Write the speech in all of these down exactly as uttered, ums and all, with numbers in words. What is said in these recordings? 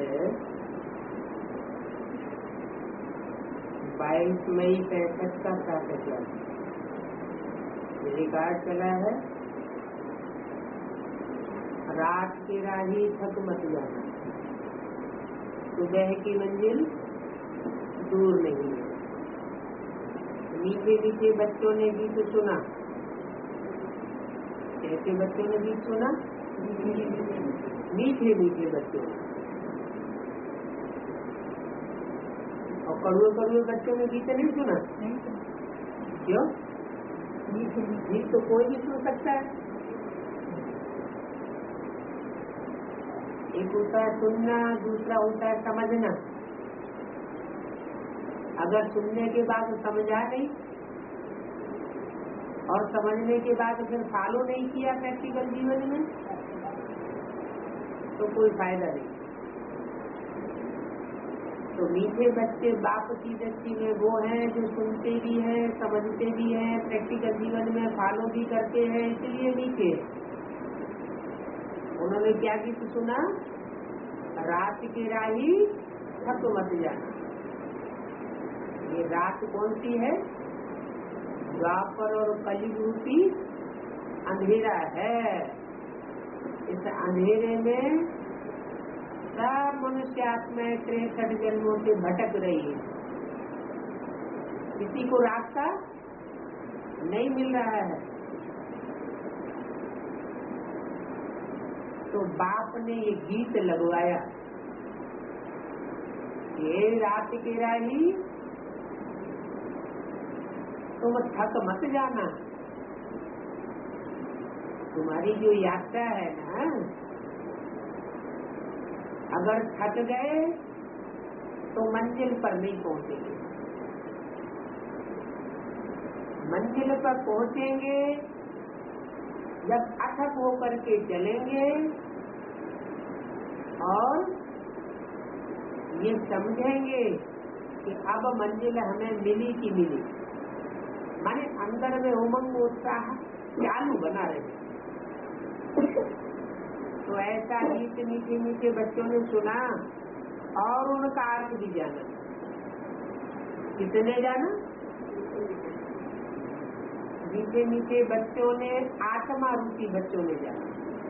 है बाईस मई पैंसठ का प्रातः काल रिकॉर्ड चला है। रात की राही थक मत जाना, सुबह की मंजिल दूर नहीं है। मीठे मीठे बच्चों ने गीत सुना। कैसे बच्चों ने गीत सुना? मीठे मीठे बच्चों ने। और कड़ुए कड़ुए बच्चों ने गीत नहीं सुना। क्यों? गीत तो कोई भी सुन सकता है। एक होता है सुनना, दूसरा होता है समझना। अगर सुनने के बाद समझा नहीं और समझने के बाद फिर फॉलो नहीं किया प्रैक्टिकल जीवन में तो कोई फायदा नहीं। तो मीठे बच्चे बाप की दृष्टि में वो हैं जो सुनते भी हैं, समझते भी हैं, प्रैक्टिकल जीवन में फॉलो भी करते हैं, इसलिए मीठे। उन्होंने क्या गीत सुना? रात की राही थक मत जाना। ये रात कौन सी है? द्वापर और कलयुग रूपी अंधेरा है। इस अंधेरे में सब मनुष्य आत्माएं तिरसठ जन्मों से भटक रही है। किसी को रास्ता नहीं मिल रहा है। तो बाप ने ये गीत लगवाया, ये रात की राही तुम थक मत जाना। तुम्हारी जो यात्रा है ना, अगर थक गए तो मंजिल पर नहीं पहुंचेंगे। मंजिल पर पहुंचेंगे जब अथक होकर के चलेंगे और ये समझेंगे कि अब मंजिल हमें मिली कि मिली। माने अंदर में उमंग उत्साह चालू बना रहे। तो ऐसा गीत मीठे मीठे बच्चों ने सुना और उनका अर्थ भी जाना। कितने जाना? मीठे मीठे बच्चों ने, आत्मा रूपी बच्चों ने जाना।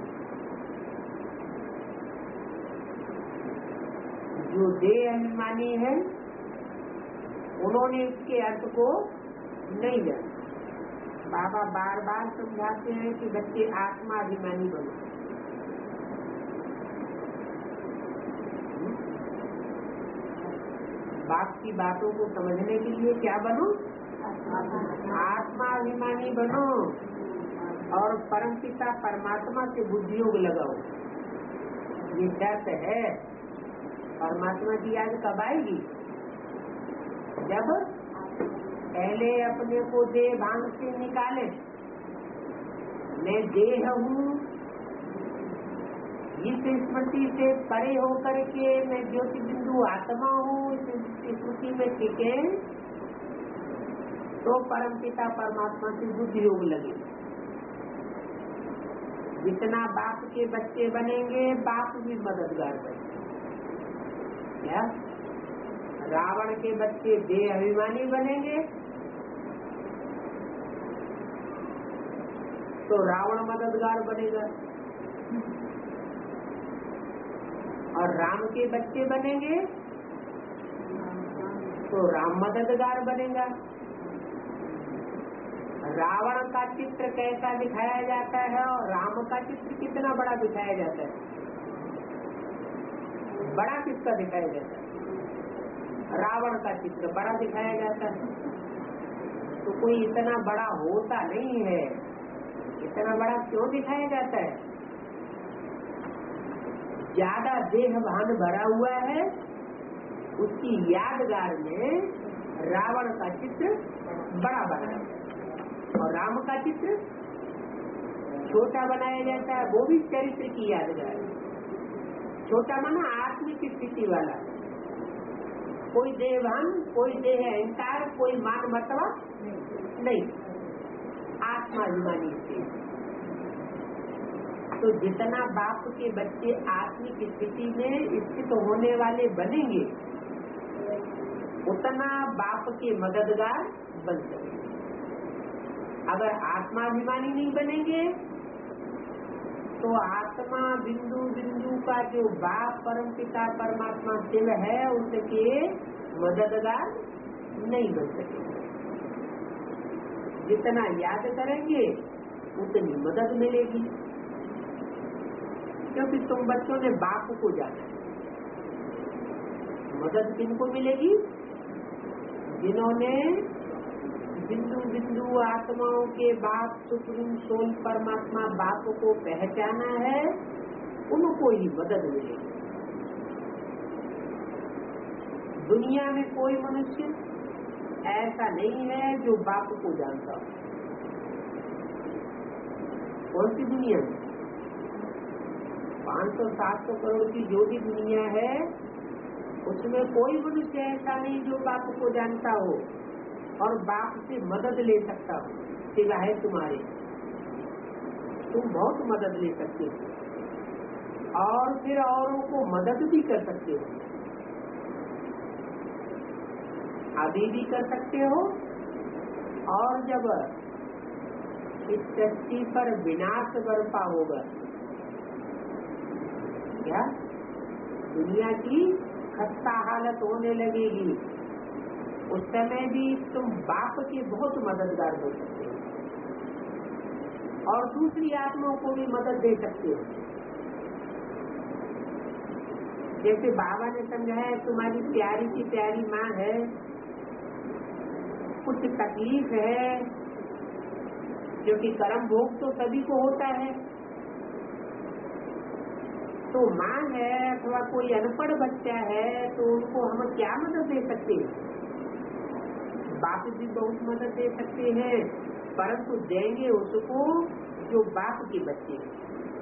जो देह अभिमानी है उन्होंने इसके अर्थ को नहीं जाना। बाबा बार बार समझाते हैं कि बच्चे आत्मा अभिमानी बनो। बाप की बातों को समझने के लिए क्या बनो? आत्मा अभिमानी बनो और परमपिता परमात्मा से बुद्धि योग लगाओ। ये शर्त है। परमात्मा की याद कब आएगी? जब पहले अपने को देह भांग से निकाले। मैं देह हूँ, इस स्मृति से परे होकर के मैं ज्योति बिंदु आत्मा हूँ, इस स्मृति में टिके तो परमपिता परमात्मा से बुद्धि योग लगे। जितना बाप के बच्चे बनेंगे, बाप भी मददगार बनेंगे। क्या रावण के बच्चे देह अभिमानी बनेंगे तो रावण मददगार बनेगा, और राम के बच्चे बनेंगे तो राम मददगार बनेगा। रावण का चित्र कैसा दिखाया जाता है और राम का चित्र कितना बड़ा दिखाया जाता है? बड़ा किसका दिखाया जाता है? रावण का चित्र बड़ा दिखाया जाता है। तो कोई इतना बड़ा होता नहीं है। इतना बड़ा क्यों दिखाया जाता है? ज्यादा देह भान भरा हुआ है, उसकी यादगार में रावण का चित्र बड़ा बना है और राम का चित्र छोटा बनाया जाता है। वो भी चरित्र की यादगार है। छोटा माना आत्मिक स्थिति वाला। कोई देहभान, कोई देह अहंकार, कोई मान मतवा नहीं, आत्माभिमानी स्थिति। तो जितना बाप के बच्चे आत्मिक स्थिति में स्थित होने वाले बनेंगे, उतना बाप के मददगार बन सकेंगे। अगर आत्माभिमानी नहीं बनेंगे तो आत्मा बिंदु बिंदु का जो बाप परमपिता परमात्मा शिव है उनके मददगार नहीं बन सकेंगे। जितना याद करेंगे उतनी मदद मिलेगी, क्योंकि तुम बच्चों ने बाप को जाना है। मदद किनको मिलेगी? जिन्होंने बिंदु बिंदु आत्माओं के बाप सुप्रीम सोल परमात्मा बाप को पहचाना है, उनको ही मदद मिलेगी। दुनिया में कोई मनुष्य ऐसा नहीं है जो बाप को जानता हो। कौन सी दुनिया में? पाँच सौ सात सौ करोड़ की जो भी दुनिया है उसमें कोई मनुष्य ऐसा नहीं जो बाप को जानता हो और बाप से मदद ले सकता हो, सिवाय तुम्हारे। तुम बहुत मदद ले सकते हो और फिर औरों को मदद भी कर सकते हो। अभी भी कर सकते हो, और जब इस सृष्टि पर विनाश बरपा होगा, क्या दुनिया की खस्ता हालत होने लगेगी, उस समय भी तुम बाप के बहुत मददगार हो सकते हो और दूसरी आत्माओं को भी मदद दे सकते हो। जैसे बाबा ने समझाया, तुम्हारी प्यारी की प्यारी माँ है, कुछ तकलीफ है, क्योंकि कर्म भोग तो सभी को होता है। तो माँ है अथवा कोई अनपढ़ बच्चा है तो उनको हम क्या मदद दे सकते हैं? बाप भी बहुत मदद दे सकते हैं, परंतु देंगे उसको जो बाप के बच्चे हैं।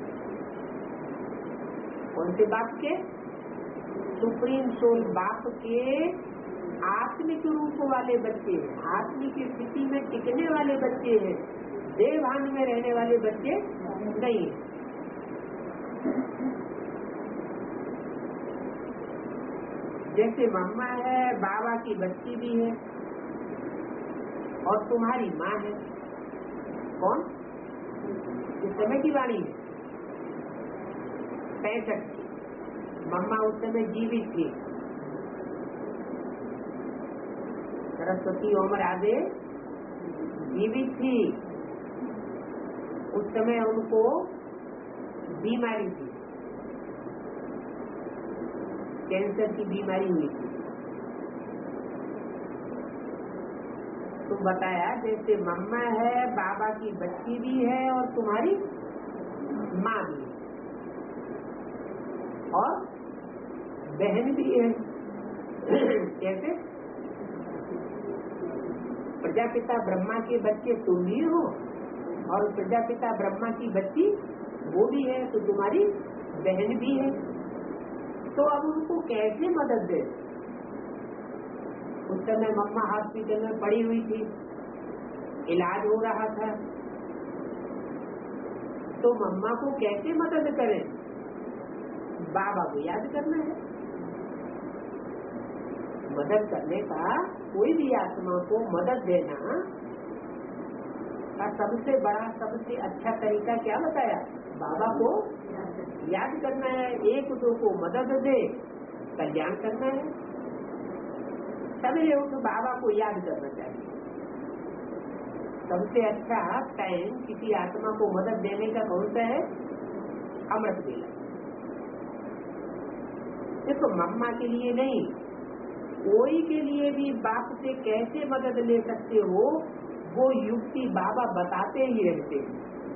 कौन से बाप के? सुप्रीम सोल बाप के आत्मिक रूप वाले बच्चे हैं, आत्मिक स्थिति में टिकने वाले बच्चे हैं, देवभान में रहने वाले बच्चे नहीं है। जैसे मम्मा है, बाबा की बच्ची भी है और तुम्हारी माँ है। कौन? इस समय की वाणी है पैंसठ की। मम्मा उस समय जीवित थी, सरस्वती उम्र आदे जीवित थी। उस समय उनको बीमारी थी, कैंसर की बीमारी हुई थी। तो बताया जैसे मम्मा है, बाबा की बच्ची भी है और तुम्हारी माँ भी है और बहन भी है। कैसे? प्रजापिता ब्रह्मा के बच्चे तुम भी हो और प्रजापिता ब्रह्मा की बच्ची वो भी है, तो तुम्हारी बहन भी है। तो अब उनको कैसे मदद दे? उस समय मम्मा हॉस्पिटल में पड़ी हुई थी, इलाज हो रहा था, तो मम्मा को कैसे मदद करें? बाबा को याद करना है। मदद करने का, कोई भी आत्मा को मदद देना का सबसे बड़ा सबसे अच्छा तरीका क्या बताया? बाबा को याद करना है। एक दो को मदद दे, कल्याण करना है। सवेरे उठ बाबा को याद करना चाहिए। सबसे अच्छा टाइम किसी आत्मा को मदद देने का कौन सा है? अमृत वेला। देखो मम्मा के लिए नहीं, कोई के लिए भी बाप से कैसे मदद ले सकते हो, वो युक्ति बाबा बताते ही रहते हैं।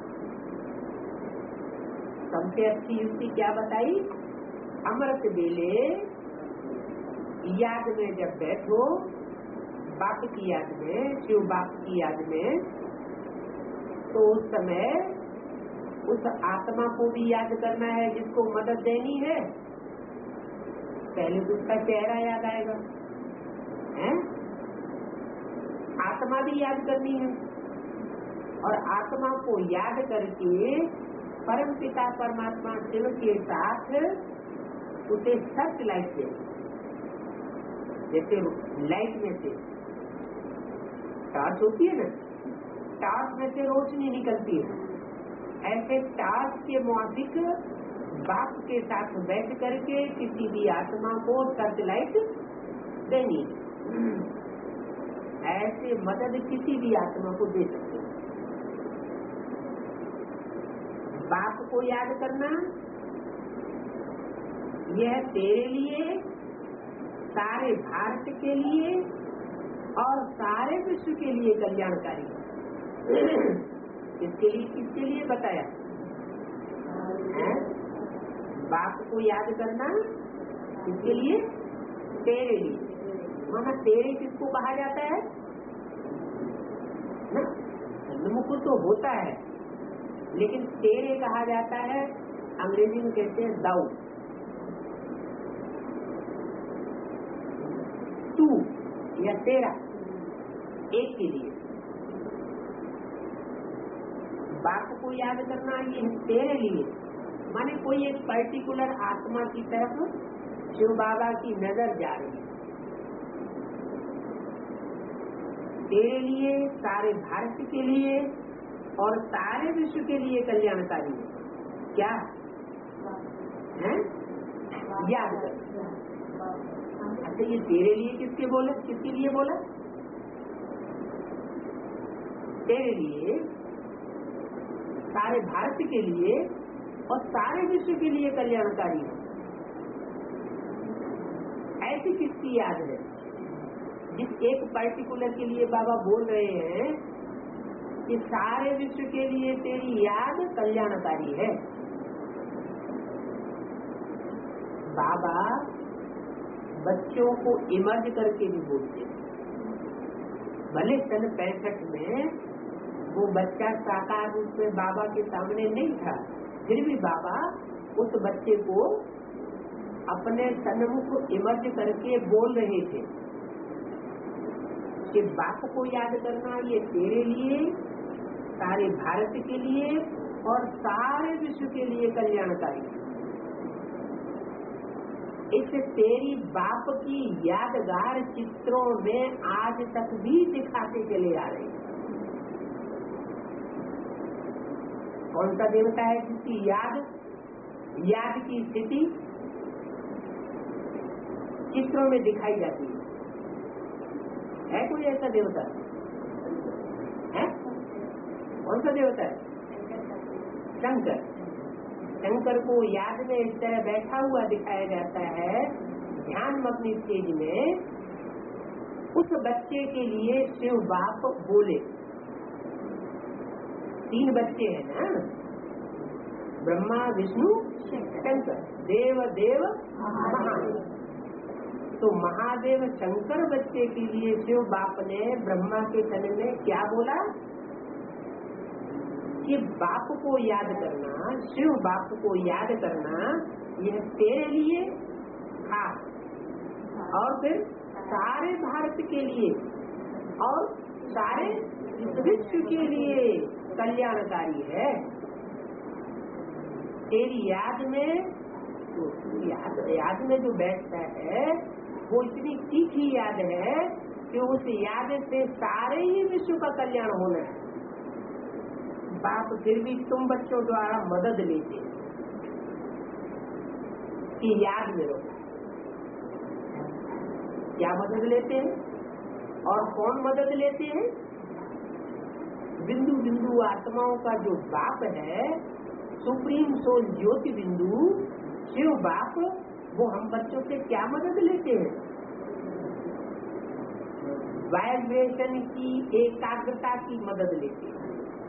सबसे अच्छी युक्ति क्या बताई? अमृत वेले याद में जब बैठो, बाप की याद में, शिव बाप की याद में, तो उस समय उस आत्मा को भी याद करना है जिसको मदद देनी है। पहले तो उसका चेहरा याद आएगा, हैं? आत्मा भी याद करनी है और आत्मा को याद करके परम पिता परमात्मा शिव के साथ उसे सर्च लाइट से, जैसे लाइट में से टॉर्च होती है ना, टॉर्च में से रोशनी निकलती है, ऐसे टॉर्च के मुआबिक बाप के साथ बैठ करके किसी भी आत्मा को सर्च लाइट देनी। ऐसे मदद किसी भी आत्मा को दे सकते हैं। बाप को याद करना यह तेरे लिए, सारे भारत के लिए और सारे विश्व के लिए कल्याणकारी है। किसके लिए किसके लिए बताया है? बाप को याद करना किसके लिए? तेरे लिए। माना तेरे किसको कहा जाता है ना? सन्मुख तो होता है, लेकिन तेरे कहा जाता है, अंग्रेजी में कहते हैं दाऊ, तू या तेरा, एक के लिए। बाप को याद करना ये तेरे लिए, माने कोई एक पर्टिकुलर आत्मा की तरफ शिव बाबा की नजर जा रही है, तेरे लिए, सारे भारत के लिए और सारे विश्व के लिए कल्याणकारी है। क्या है? याद कर। अच्छा, ये तेरे लिए किसके बोला, किसके लिए बोला? तेरे लिए, सारे भारत के लिए और सारे विश्व के लिए कल्याणकारी है। ऐसी किसकी याद है? जिस एक पर्टिकुलर के लिए बाबा बोल रहे हैं कि सारे विश्व के लिए तेरी याद कल्याणकारी है। बाबा बच्चों को इमर्ज करके भी बोलते हैं। भले सन पैंसठ में वो बच्चा साकार रूप में बाबा के सामने नहीं था, फिर भी बाबा उस बच्चे को अपने सन्मुख इमर्ज करके बोल रहे थे कि बाप को याद करना ये तेरे लिए, सारे भारत के लिए और सारे विश्व के लिए कल्याणकारी। इस तेरी बाप की यादगार चित्रों में आज तक भी दिखाते चले आ रहे हैं। कौन सा देवता है जिसकी याद याद की स्थिति चित्रों में दिखाई जाती है? है कोई ऐसा देवता? है? कौन सा देवता है? शंकर। शंकर को याद में इस तरह बैठा हुआ दिखाया जाता है ध्यान मग्न स्टेज में। उस बच्चे के लिए शिव बाप बोले, तीन बच्चे हैं ना, ब्रह्मा विष्णु शंकर, देव देव महादेव। तो महादेव शंकर बच्चे के लिए शिव बाप ने ब्रह्मा के तन में क्या बोला कि बाप को याद करना, शिव बाप को याद करना यह तेरे लिए खास और फिर सारे भारत के लिए और सारे विश्व के लिए कल्याणकारी है। तेरी याद में तो याद याद में जो बैठता है वो इतनी तीखी याद है कि उस याद से सारे ही विश्व का कल्याण होना है। बाप फिर भी तुम बच्चों द्वारा मदद लेते कि याद में रहो। क्या मदद लेते हैं और कौन मदद लेते हैं? बिंदु बिंदु आत्माओं का जो बाप है, सुप्रीम सोल ज्योति बिंदु शिव बाप, वो हम बच्चों से क्या मदद लेते हैं? वाइब्रेशन की एकाग्रता की मदद लेते हैं।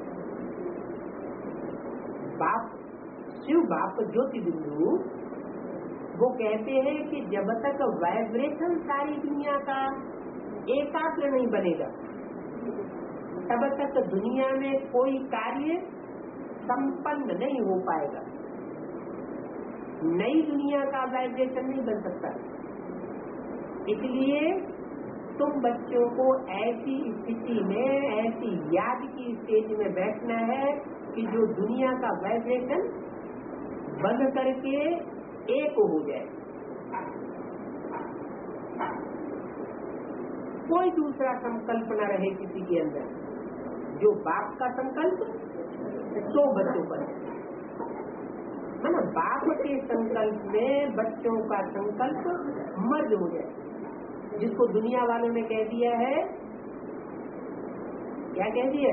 बाप शिव बाप ज्योति बिंदु वो कहते हैं कि जब तक वाइब्रेशन सारी दुनिया का एकाग्र नहीं बनेगा तब तक दुनिया में कोई कार्य संपन्न नहीं हो पाएगा। नई दुनिया का वाइब्रेशन नहीं बन सकता। इसलिए तुम बच्चों को ऐसी स्थिति में, ऐसी याद की स्टेज में बैठना है कि जो दुनिया का वाइब्रेशन बंद करके एक हो जाए, कोई दूसरा संकल्प न रहे किसी के अंदर। जो बाप का संकल्प सो बच्चों पर है ना, बाप के संकल्प में बच्चों का संकल्प मर्ज हो जाए, जिसको दुनिया वालों ने कह दिया है, क्या कह दिया,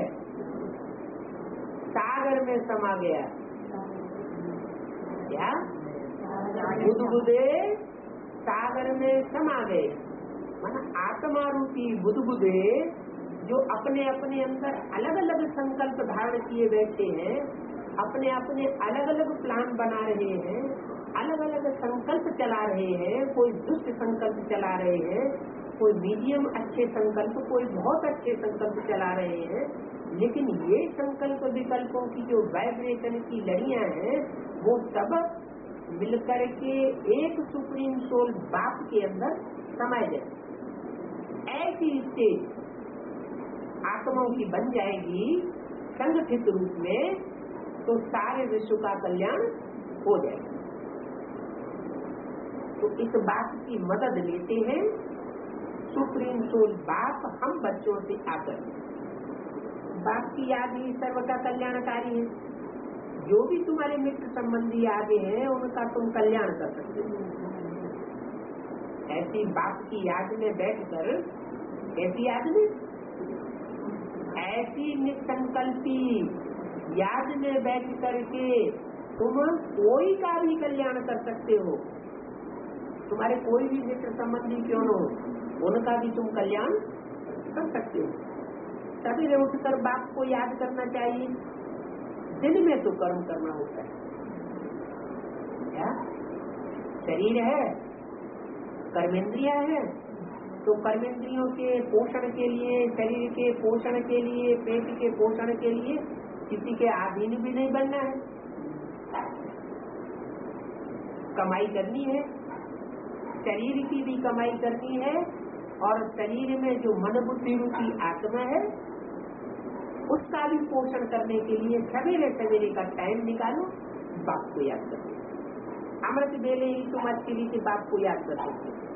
सागर में समा गया। क्या बुदबुदे सागर में समा गए, माना आत्मा रूपी बुदबुदे जो अपने अपने अंदर अलग अलग संकल्प धारण किए बैठे हैं, अपने अपने अलग अलग प्लान बना रहे हैं, अलग अलग संकल्प चला रहे हैं, कोई दुष्ट संकल्प चला रहे हैं, कोई मीडियम अच्छे संकल्प, कोई बहुत अच्छे संकल्प चला रहे हैं। लेकिन ये संकल्प विकल्पों की जो वाइब्रेशन की लड़ियां हैं, वो सब मिलकर के एक सुप्रीम सोल बाप के अंदर समाये जाए। ऐसी स्टेज आत्माओं की बन जाएगी संगठित रूप में, तो सारे विश्व का कल्याण हो जाएगा। तो इस बात की मदद लेते हैं सुप्रीम सोल बाप हम बच्चों से आकर। बाप की याद ही सर्व का कल्याणकारी है। जो भी तुम्हारे मित्र संबंधी आगे हैं, उनका तुम कल्याण कर सकते हो। ऐसी बाप की याद में बैठकर, ऐसी याद में, ऐसी निसंकल्पी याद में बैठ करके तुम कोई का भी कल्याण कर सकते हो। तुम्हारे कोई भी मित्र संबंधी क्यों न हो, उनका भी तुम कल्याण कर सकते हो। सवेरे उठकर बाप को याद करना चाहिए। दिन में तो कर्म करना होता है, क्या शरीर है, कर्मेंद्रियां है, तो कर्मेंद्रियों के पोषण के लिए, शरीर के पोषण के लिए, पेट के पोषण के लिए किसी के अधीन भी नहीं बनना है। कमाई करनी है, शरीर की भी कमाई करनी है, और शरीर में जो मन बुद्धि रूपी आत्मा है, उसका भी पोषण करने के लिए सवेरे सवेरे का टाइम निकालो, बाप को याद करो। अमृत बेले ही तुम अच्छी रीति बाप को याद कर सकते हो।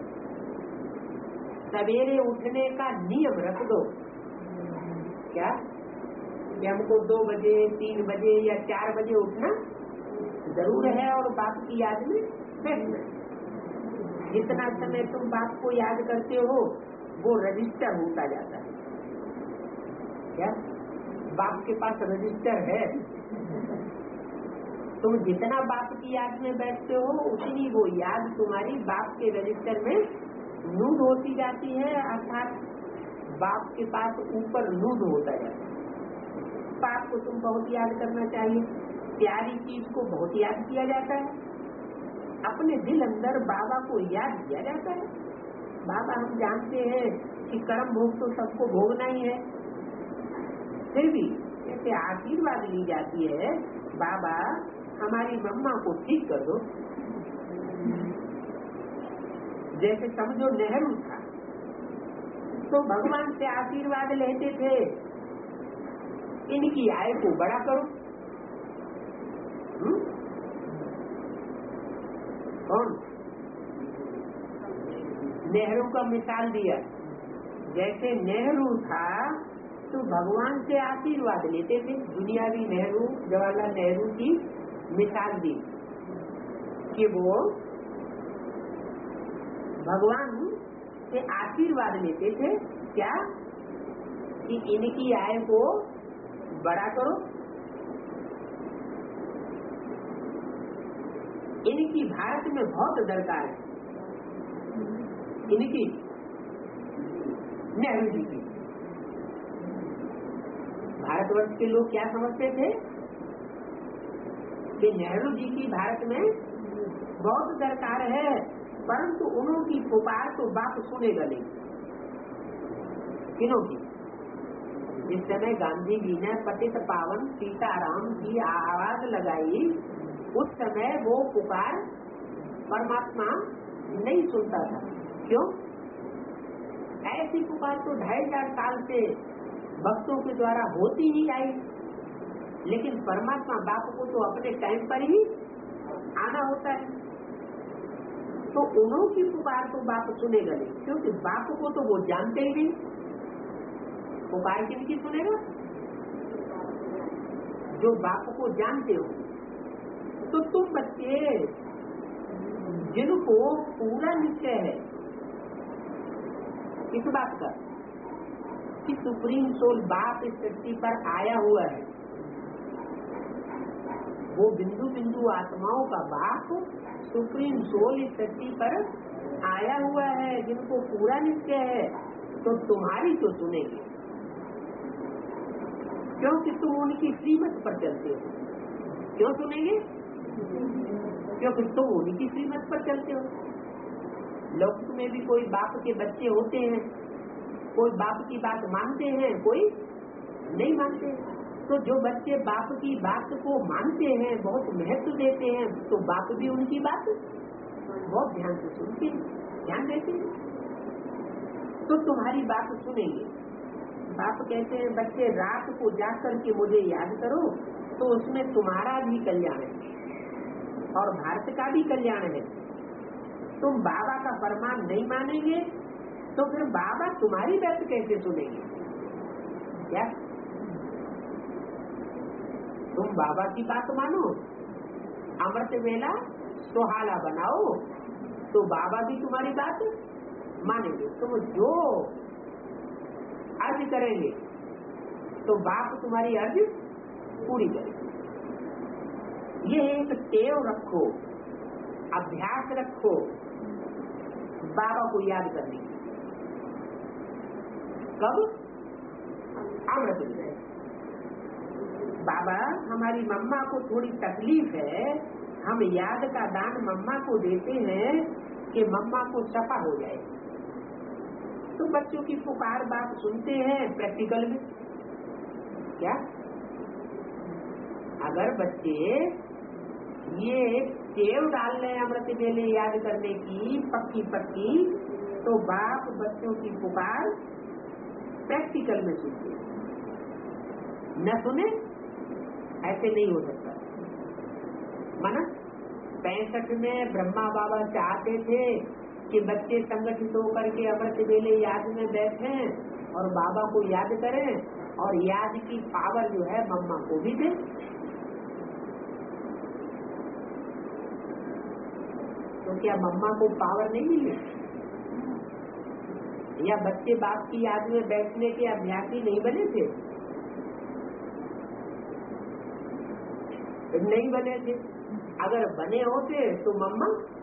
सवेरे उठने का नियम रख दो, क्या कि हमको दो बजे, तीन बजे या चार बजे उठना जरूर है, और बाप की याद में बैठना। जितना समय तुम बाप को याद करते हो, वो रजिस्टर होता जाता है। क्या बाप के पास रजिस्टर है? तुम जितना बाप की याद में बैठते हो, उतनी वो याद तुम्हारी बाप के रजिस्टर में नूद होती जाती है, अर्थात बाप के पास ऊपर नूद होता जाता है। बाप को तुम बहुत याद करना चाहिए। प्यारी चीज को बहुत याद किया जाता है। अपने दिल अंदर बाबा को याद किया जाता है। बाबा हम जानते हैं कि कर्म भोग तो सबको भोगना ही है, फिर भी ऐसे आशीर्वाद ली जाती है, बाबा हमारी मम्मा को ठीक कर दो। जैसे समझो नेहरू था, तो भगवान से आशीर्वाद लेते थे, इनकी आय को बड़ा करो। हुँ? कौन? नेहरू का मिसाल दिया। जैसे नेहरू था तो भगवान से आशीर्वाद लेते थे। दुनियावी नेहरू, जवाहरलाल नेहरू की मिसाल दी कि वो भगवान से आशीर्वाद लेते थे, क्या कि इनकी आय को बड़ा करो, इनकी भारत में बहुत दरकार है, इनकी नेहरू जी की। भारतवर्ष के लोग क्या समझते थे कि नेहरू जी की भारत में बहुत दरकार है, परंतु उन्होंने पुकार तो बाप सुनेगा नहीं। किनों की? जिस समय गांधी जी ने पतित पावन सीताराम की आवाज लगाई, उस समय वो पुकार परमात्मा नहीं सुनता था। क्यों? ऐसी पुकार तो ढाई हजार साल से भक्तों के द्वारा होती ही आई, लेकिन परमात्मा बाप को तो अपने टाइम पर ही आना होता है, तो उन्हों की पुकार तो बाप सुनेगा नहीं, क्योंकि बाप को तो वो जानते ही नहीं। पुकार किनकी सुनेगा? जो बाप को जानते हो। तो तुम बच्चे जिनको पूरा निश्चय है इस बात का कि सुप्रीम सोल बाप इस सृष्टि पर आया हुआ है, वो बिंदु बिंदु आत्माओं का बाप सुप्रीम सोल इस सृष्टि पर आया हुआ है, जिनको पूरा निश्चय है, तो तुम्हारी तो सुनेंगे, क्योंकि तुम उनकी श्रीमत पर चलते हो। क्यों सुनेंगे? क्योंकि तुम उनकी श्रीमत पर चलते हो। लोक में भी कोई बाप के बच्चे होते हैं, कोई बाप की बात मानते हैं, कोई नहीं मानते। तो जो बच्चे बाप की बात को मानते हैं, बहुत महत्व देते हैं, तो बाप भी उनकी बात बहुत ध्यान से सुनते हैं, ध्यान देते हैं, तो तुम्हारी बात सुनेंगे। बाप कहते हैं बच्चे रात को जाकर के मुझे याद करो, तो उसमें तुम्हारा भी कल्याण है और भारत का भी कल्याण है। तुम बाबा का फरमान नहीं मानेंगे तो फिर बाबा तुम्हारी बात कैसे सुनेंगे? क्या तुम बाबा की बात मानो, अमृत वेला सुहाना बनाओ, तो बाबा भी तुम्हारी बात मानेंगे। तुम जो अर्ज करेंगे तो बाप तुम्हारी अर्ज पूरी करेंगे। ये एक टेव रखो, अभ्यास रखो बाबा को याद करने की। कब? अमृत वेला। बाबा हमारी मम्मा को थोड़ी तकलीफ है, हम याद का दान मम्मा को देते हैं कि मम्मा को सफा हो जाए। तो बच्चों की पुकार बात सुनते हैं प्रैक्टिकल में। क्या अगर बच्चे ये टेव डाल रहे हैं अमृत वेले याद करने की पक्की पक्की, तो बाप बच्चों की पुकार प्रैक्टिकल में सुनते हैं। न सुने ऐसे नहीं हो सकता। माना पैंसठ में ब्रह्मा बाबा चाहते थे कि बच्चे संगठित होकर के अमृत वेले याद में बैठे और बाबा को याद करें, और याद की पावर जो है मम्मा को भी दे। तो क्या मम्मा को पावर नहीं मिली? या बच्चे बाप की याद में बैठने के अभ्यासी नहीं बने थे? नहीं बने थे। अगर बने होते तो मम्मा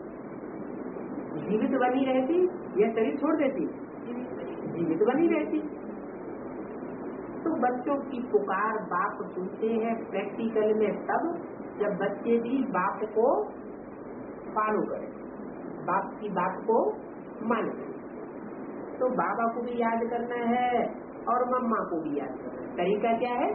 जीवित बनी रहती या शरीर छोड़ देती? जीवित बनी रहती। तो बच्चों की पुकार बाप सुनते हैं प्रैक्टिकल में तब जब बच्चे भी बाप को फॉलो करें, बाप की बात को माने। तो बाबा को भी याद करना है और मम्मा को भी याद करना है। तरीका क्या है?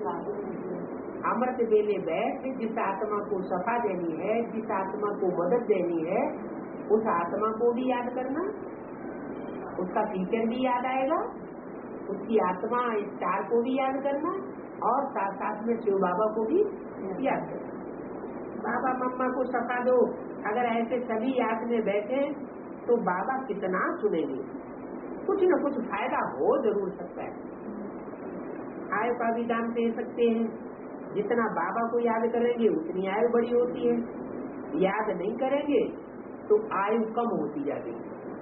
अमृत वेले बैठ जिस आत्मा को सफा देनी है, जिस आत्मा को मदद देनी है, उस आत्मा को भी याद करना, उसका टीचर भी याद आएगा, उसकी आत्मा स्टार को भी याद करना, और साथ साथ में शिव बाबा को भी याद करना। बाबा मम्मा को सफा दो, अगर ऐसे सभी याद में बैठे तो बाबा कितना सुनेंगे। कुछ न कुछ फायदा हो जरूर सकता है। आय का भी दान दे सकते हैं। जितना बाबा को याद करेंगे उतनी आयु बड़ी होती है, याद नहीं करेंगे तो आयु कम होती जाएगी।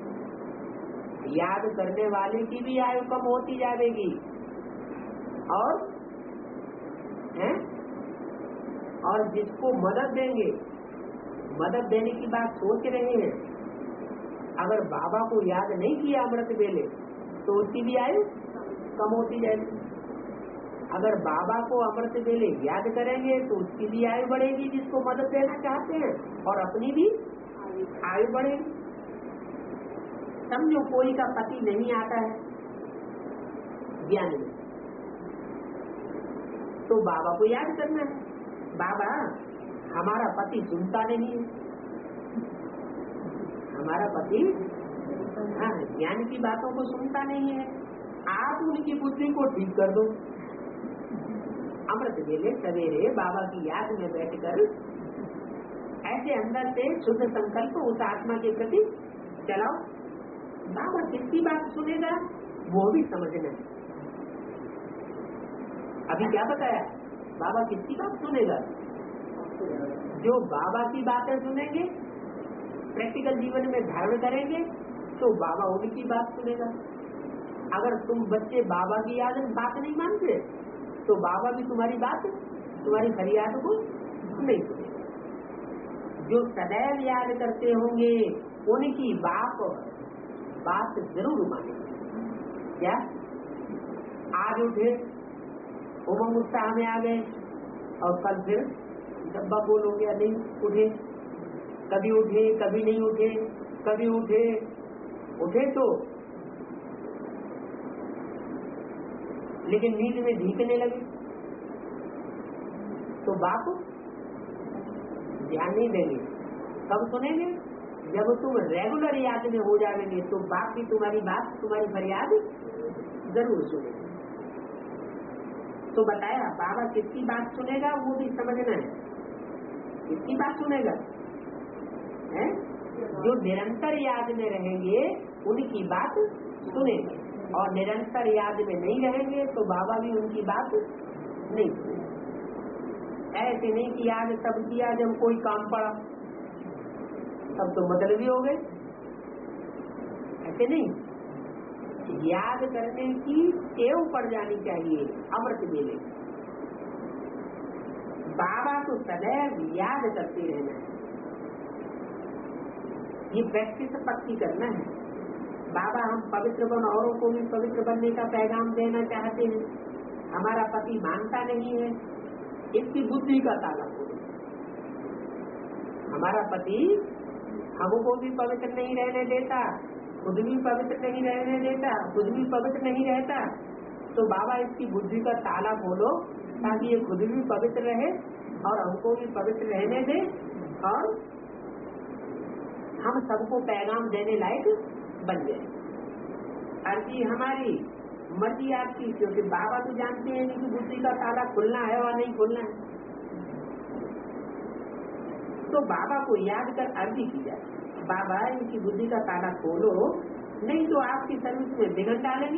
याद करने वाले की भी आयु कम होती जाएगी। और है? और जिसको मदद देंगे, मदद देने की बात सोच रहे हैं, अगर बाबा को याद नहीं किया अमृत वेले तो उसकी भी आयु कम होती जाएगी। अगर बाबा को अमृत वेले याद करेंगे तो उसकी भी आयु बढ़ेगी जिसको मदद देना चाहते हैं, और अपनी भी आयु बढ़ेगी। समझो कोई का पति नहीं आता है ज्ञान में, तो बाबा को याद करना है, बाबा हमारा पति सुनता नहीं है, हमारा पति हाँ ज्ञान की बातों को सुनता नहीं है, आप उनकी बुद्धि को ठीक कर दो। अमृत वेले सवेरे बाबा की याद में बैठकर ऐसे अंदर से शुद्ध संकल्प उस आत्मा के प्रति चलाओ। बाबा किसकी बात सुनेगा वो भी समझना है। अभी क्या बताया, बाबा किसकी बात सुनेगा? जो बाबा की बातें सुनेंगे, प्रैक्टिकल जीवन में धारण करेंगे, तो बाबा उनकी बात सुनेगा। अगर तुम बच्चे बाबा की याद बात नहीं मानते तो बाबा भी तुम्हारी बात, तुम्हारी फरियाद को नहीं सुनेगा। जो सदैव याद करते होंगे उनकी बाप बात जरूर मानेंगे। क्या आज उठे उमंग उत्साह में आ गए और कल फिर डब्बा बोल हो गया, नहीं उठे, कभी उठे कभी नहीं उठे, कभी उठे उठे तो लेकिन नींद में झीकने लगे, तो बाप ध्यान नहीं देंगे। कब सुनेंगे? जब तुम रेगुलर याद में हो जाएंगे तो बाप भी तुम्हारी बात, तुम्हारी फरियाद जरूर सुनेंगे। तो बताया बाबा किसकी बात सुनेगा वो भी समझना है। किसकी बात सुनेगा है? जो निरंतर याद में रहेंगे उनकी बात सुनेंगे, और निरंतर याद में नहीं रहेंगे तो बाबा भी उनकी बात नहीं सुनेंगे। ऐसे नहीं कि याद तब किया जब कोई काम पड़ा, तब तो मतलबी हो गए। ऐसे नहीं, याद करने की टेव पड़ जानी चाहिए। अमृत वेले बाबा को सदैव याद करते रहना है, ये प्रैक्टिस पक्की करना है। बाबा हम पवित्र बन, औरों को भी पवित्र बनने का पैगाम देना चाहते हैं, हमारा पति मानता नहीं है, इसकी बुद्धि का ताला खोलो। हमारा पति हमको भी पवित्र नहीं रहने देता, खुद भी पवित्र नहीं रहने देता, खुद भी पवित्र नहीं रहता, तो बाबा इसकी बुद्धि का ताला खोलो ताकि ये खुद भी पवित्र रहे और हमको भी पवित्र रहने दे, और हम सबको पैगाम देने लायक बन जाए। अर्जी हमारी, मर्जी आपकी, क्योंकि बाबा तो जानते हैं कि बुद्धि का ताला खुलना है और नहीं खुलना है। तो बाबा को याद कर अर्जी की जाए, बाबा इनकी बुद्धि का ताला खोलो, नहीं तो आपकी सर्विस में बिगड़ डालेंगे।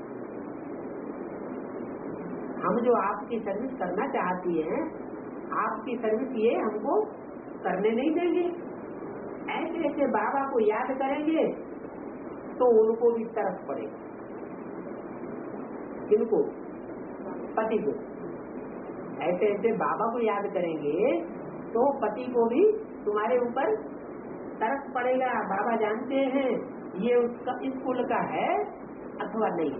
हम जो आपकी सर्विस करना चाहती हैं, आपकी सर्विस ये हमको करने नहीं देंगे। ऐसे ऐसे बाबा को याद करेंगे तो उनको भी तरस पड़ेगा। किनको? पति को। ऐसे ऐसे बाबा को याद करेंगे तो पति को भी तुम्हारे ऊपर तरस पड़ेगा। बाबा जानते हैं ये उसका इस कुल का है अथवा नहीं।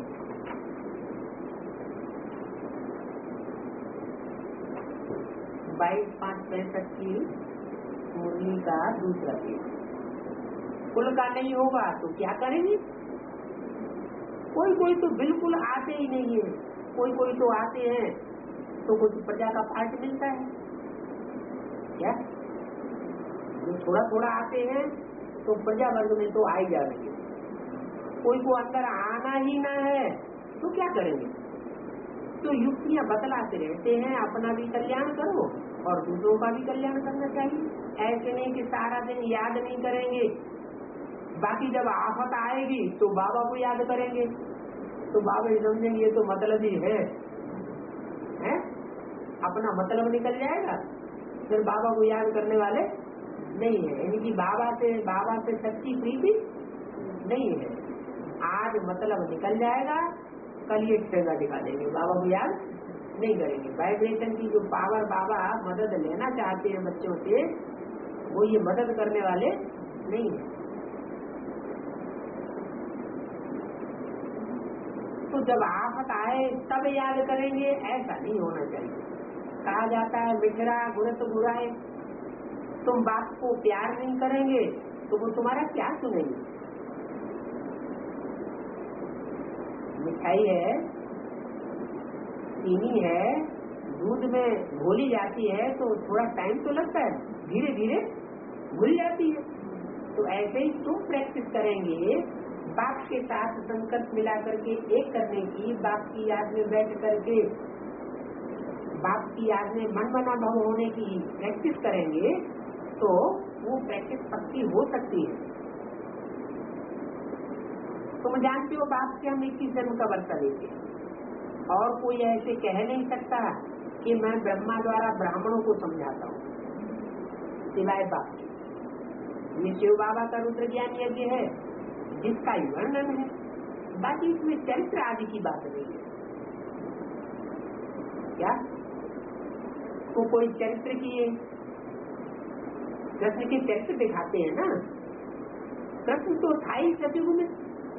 बाईस पाँच पैंसठ की मुरली का दूसरा पेज। कुल का नहीं होगा तो क्या करेंगे? कोई कोई तो बिल्कुल आते ही नहीं है, कोई कोई तो आते हैं तो कुछ प्रजा का पार्ट मिलता है। क्या जो थोड़ा थोड़ा आते हैं तो प्रजा वर्ग में तो आ ही जाएंगे। कोई को अंदर आना ही ना है तो क्या करेंगे? तो युक्तियाँ बतलाते रहते हैं, अपना भी कल्याण करो और दूसरों का भी कल्याण करना चाहिए। ऐसे नहीं कि सारा दिन याद नहीं करेंगे, बाकी जब आफत आएगी तो बाबा को याद करेंगे, तो बाबा समझेंगे ये तो मतलब ही है, है? अपना मतलब निकल जाएगा, फिर बाबा को याद करने वाले नहीं है। इनकी बाबा से बाबा से सच्ची प्रीति नहीं है। आज मतलब निकल जाएगा, कल ये ठेगा दिखा देंगे, बाबा को याद नहीं करेंगे। वाइब्रेशन की जो पावर बाबा मदद लेना चाहते हैं बच्चों से, वो ये मदद करने वाले नहीं है। तो जब आफत आए तब याद करेंगे, ऐसा नहीं होना चाहिए। कहा जाता है मिठरा गुरत बुराए, तुम बाप को प्यार नहीं करेंगे तो वो तुम्हारा क्या सुनेंगे? मिठाई है, चीनी है, दूध में घोली जाती है तो थोड़ा टाइम तो लगता है, धीरे धीरे घुल जाती है। तो ऐसे ही तुम प्रैक्टिस करेंगे बाप के साथ संकल्प मिला करके एक करने की, बाप की याद में बैठ करके बाप की याद में मन बना भव होने की प्रैक्टिस करेंगे तो वो प्रैक्टिस पक्की हो सकती है। तुम जानते हो बाप से हम इक्कीस जन्म का वर्षा लेते हैं और कोई ऐसे कह नहीं सकता कि मैं ब्रह्मा द्वारा ब्राह्मणों को समझाता हूँ सिवाय बाप के। ये शिव बाबा का रुद्र ज्ञान यज्ञ है जिसका ही वर्णन है, बाकी इसमें चरित्र आदि की बात नहीं है। क्या तो कोई चरित्र की कृष्ण के चरित्र दिखाते हैं ना, कृष्ण तो था ही सतयुग में,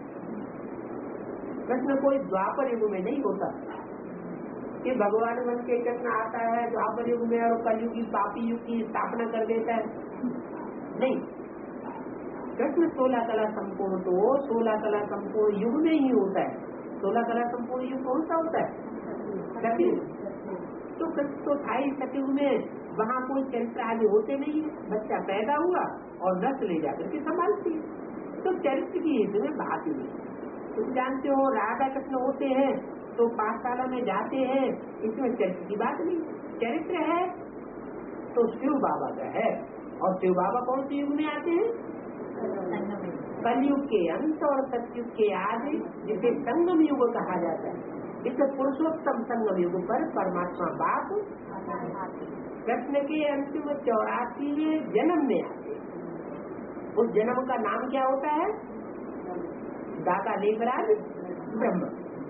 कृष्ण कोई द्वापर युग में नहीं होता कि भगवान बन के कृष्ण आता है द्वापर युग में और कलयुग की पापी युग की स्थापना कर देता है, नहीं। कृष्ण सोलह कला संपूर्ण तो सोलह कला संपूर्ण युग में ही होता है। सोलह कला संपूर्ण युग कौन सा होता है? सतयुग। तो कृष्ण तो था ही सतयुग में, वहाँ कोई चरित्र आदि होते नहीं है। बच्चा पैदा हुआ और नस्ल ले जाकर के संभालती है, तो चरित्र की इसमें बात ही नहीं। तुम जानते हो राधा कृष्ण होते हैं तो पाठशाला में जाते हैं, इसमें चरित्र की बात नहीं। चरित्र है तो शिव बाबा का है, और शिव बाबा कौन से युग में आते हैं? कलयुग के अंत और सतयुग के आदि, जिसे संगम युग कहा जाता है। इस पुरुषोत्तम संगम युग पर परमात्मा बाप कृष्ण के अंतिम चौरासीवें जन्म में आते हैं। उस जन्म का नाम क्या होता है? दाता लेखराज ब्रह्म।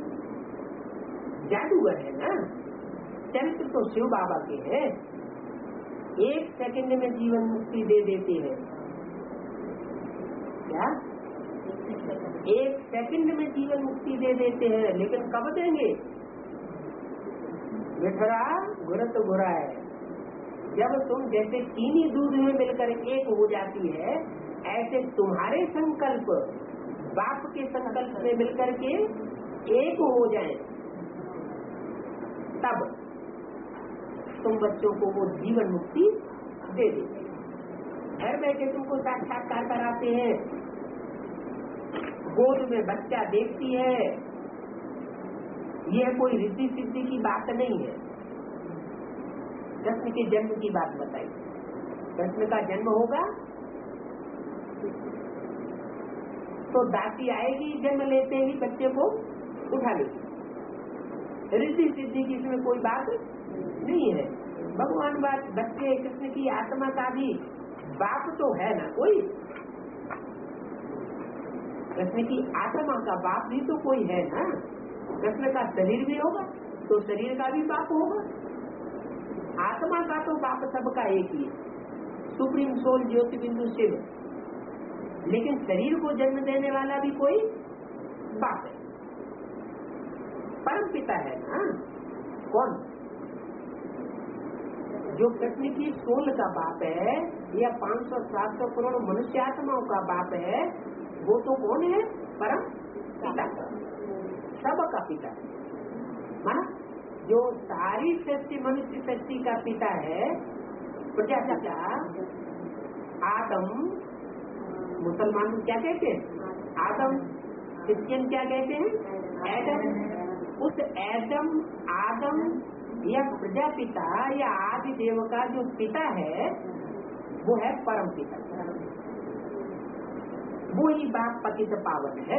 जादूगर है ना, चरित्र तो शिव बाबा के हैं। एक सेकंड में जीवन मुक्ति दे देते हैं। क्या? एक सेकंड में जीवन मुक्ति दे देते हैं, लेकिन कब देंगे? मिठरा घुरत घुरा है। जब तुम जैसे चीनी दूध में मिलकर एक हो जाती है, ऐसे तुम्हारे संकल्प बाप के संकल्प में मिलकर के एक हो जाएं, तब तुम बच्चों को वो जीवन मुक्ति दे देते। घर बैठे तुमको साक्षात्कार कराते हैं, गोद में बच्चा देखती है, यह कोई रिद्धि सिद्धि की बात नहीं है। कृष्ण के जन्म की बात बताई। कृष्ण का जन्म होगा तो दासी आएगी, जन्म लेते ही बच्चे को उठा लेगी। रिद्धि सिद्धि की इसमें कोई बात नहीं है। भगवान बात बच्चे कृष्ण की आत्मा का भी बाप तो है ना कोई, कृष्ण की आत्मा का बाप भी तो कोई है ना। कृष्ण का शरीर भी होगा तो शरीर का भी बाप होगा। आत्मा का तो बाप सबका एक ही, सुप्रीम सोल ज्योति बिंदु शिव, लेकिन शरीर को जन्म देने वाला भी कोई बाप है, परम पिता है ना। कौन? जो कृष्ण की सोल का बाप है या पाँच सौ सात सौ करोड़ मनुष्य आत्माओं का बाप है, वो तो कौन है? परम पिता, सबका पिता। माना जो सारी सृष्टि मनुष्य सृष्टि का पिता है, प्रजापिता आदम, मुसलमान क्या कहते हैं? आदम। क्रिश्चियन क्या कहते हैं? एडम। उस एडम आदम या प्रजापिता या आदि देव का जो पिता है वो है परम पिता, वो ही बाप पतित पावन है।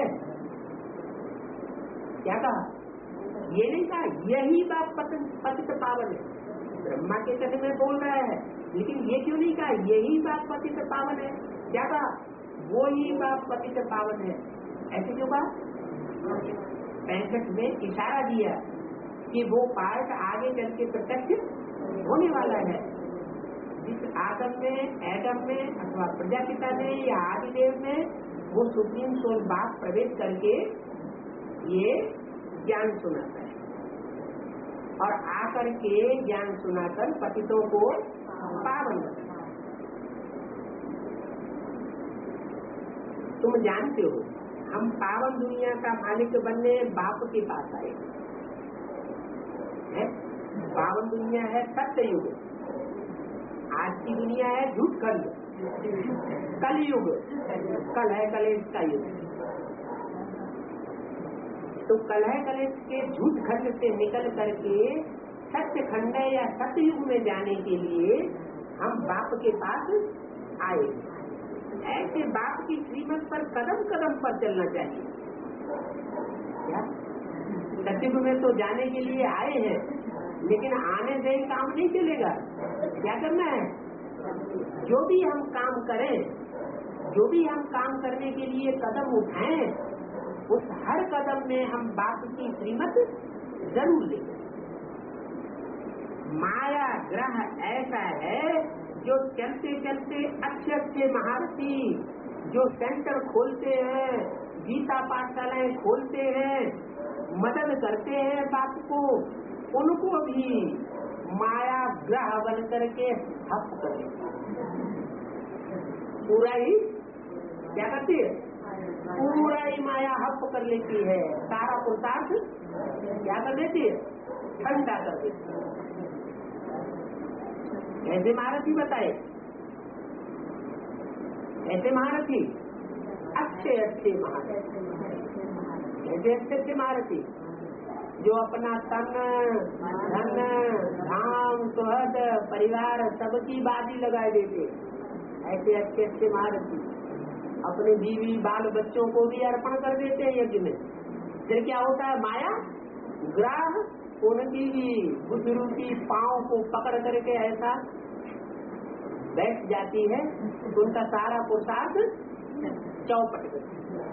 क्या कहा? ये नहीं कहा यही बाप पतित पावन है। ब्रह्मा के कथन में बोल रहा है, लेकिन ये क्यों नहीं कहा यही बाप पतित पावन है? क्या कहा? वो ही बाप पतित पावन है। ऐसे क्यों कहा? पैंसठ में इशारा दिया कि वो पार्ट आगे चल के प्रत्यक्ष होने वाला है। जिस आदम में, एडम में अथवा प्रजापिता में या आदिदेव में वो सुप्रीम सोल बाप प्रवेश करके ये ज्ञान सुनाता है, और आकर के ज्ञान सुनाकर पतितों को पावन बनाता है। तुम जानते हो हम पावन दुनिया का मालिक बनने बाप के पास आए हैं। पावन दुनिया है सत्य युग, आज की दुनिया है झूठ खंड, कल युग, कल है कलेश का युग। तो कल है कलेश के झूठ खंड से निकल करके सत्य खंड या सतयुग में जाने के लिए हम बाप के पास आए। ऐसे बाप की श्रीमत पर कदम कदम पर चलना चाहिए। क्या सतयुग में तो जाने के लिए आए हैं, लेकिन आने से ही काम नहीं चलेगा। क्या करना है? जो भी हम काम करें, जो भी हम काम करने के लिए कदम उठाएं, उस हर कदम में हम बाप की श्रीमत जरूर लें। माया ग्रह ऐसा है जो चलते चलते अच्छे अच्छे महारथी जो सेंटर खोलते हैं, गीता पाठशालाएं खोलते हैं, मदद करते हैं बाप को, उनको भी माया ग्रह बन करके हप करे। पूरा ही क्या करती है? पूरा ही माया हप कर लेती है। सारा पुरुषार्थ क्या कर देती है? ठंडा कर देती है। ऐसे महारथी बताए, ऐसे महारथी अच्छे अच्छे महारथी, ऐसे अच्छे अच्छे महारथी जो अपना तन धन धाम सुहद परिवार सबकी बाजी लगाए देते, ऐसे अच्छे अच्छे महारथी अपने बीवी बाल बच्चों को भी अर्पण कर देते हैं यज्ञ में। फिर क्या होता है? माया ग्राह उनकी बुद्धरूपी पांव को पकड़ करके ऐसा बैठ जाती है, उनका सारा पुरुषार्थ चौपट करती है।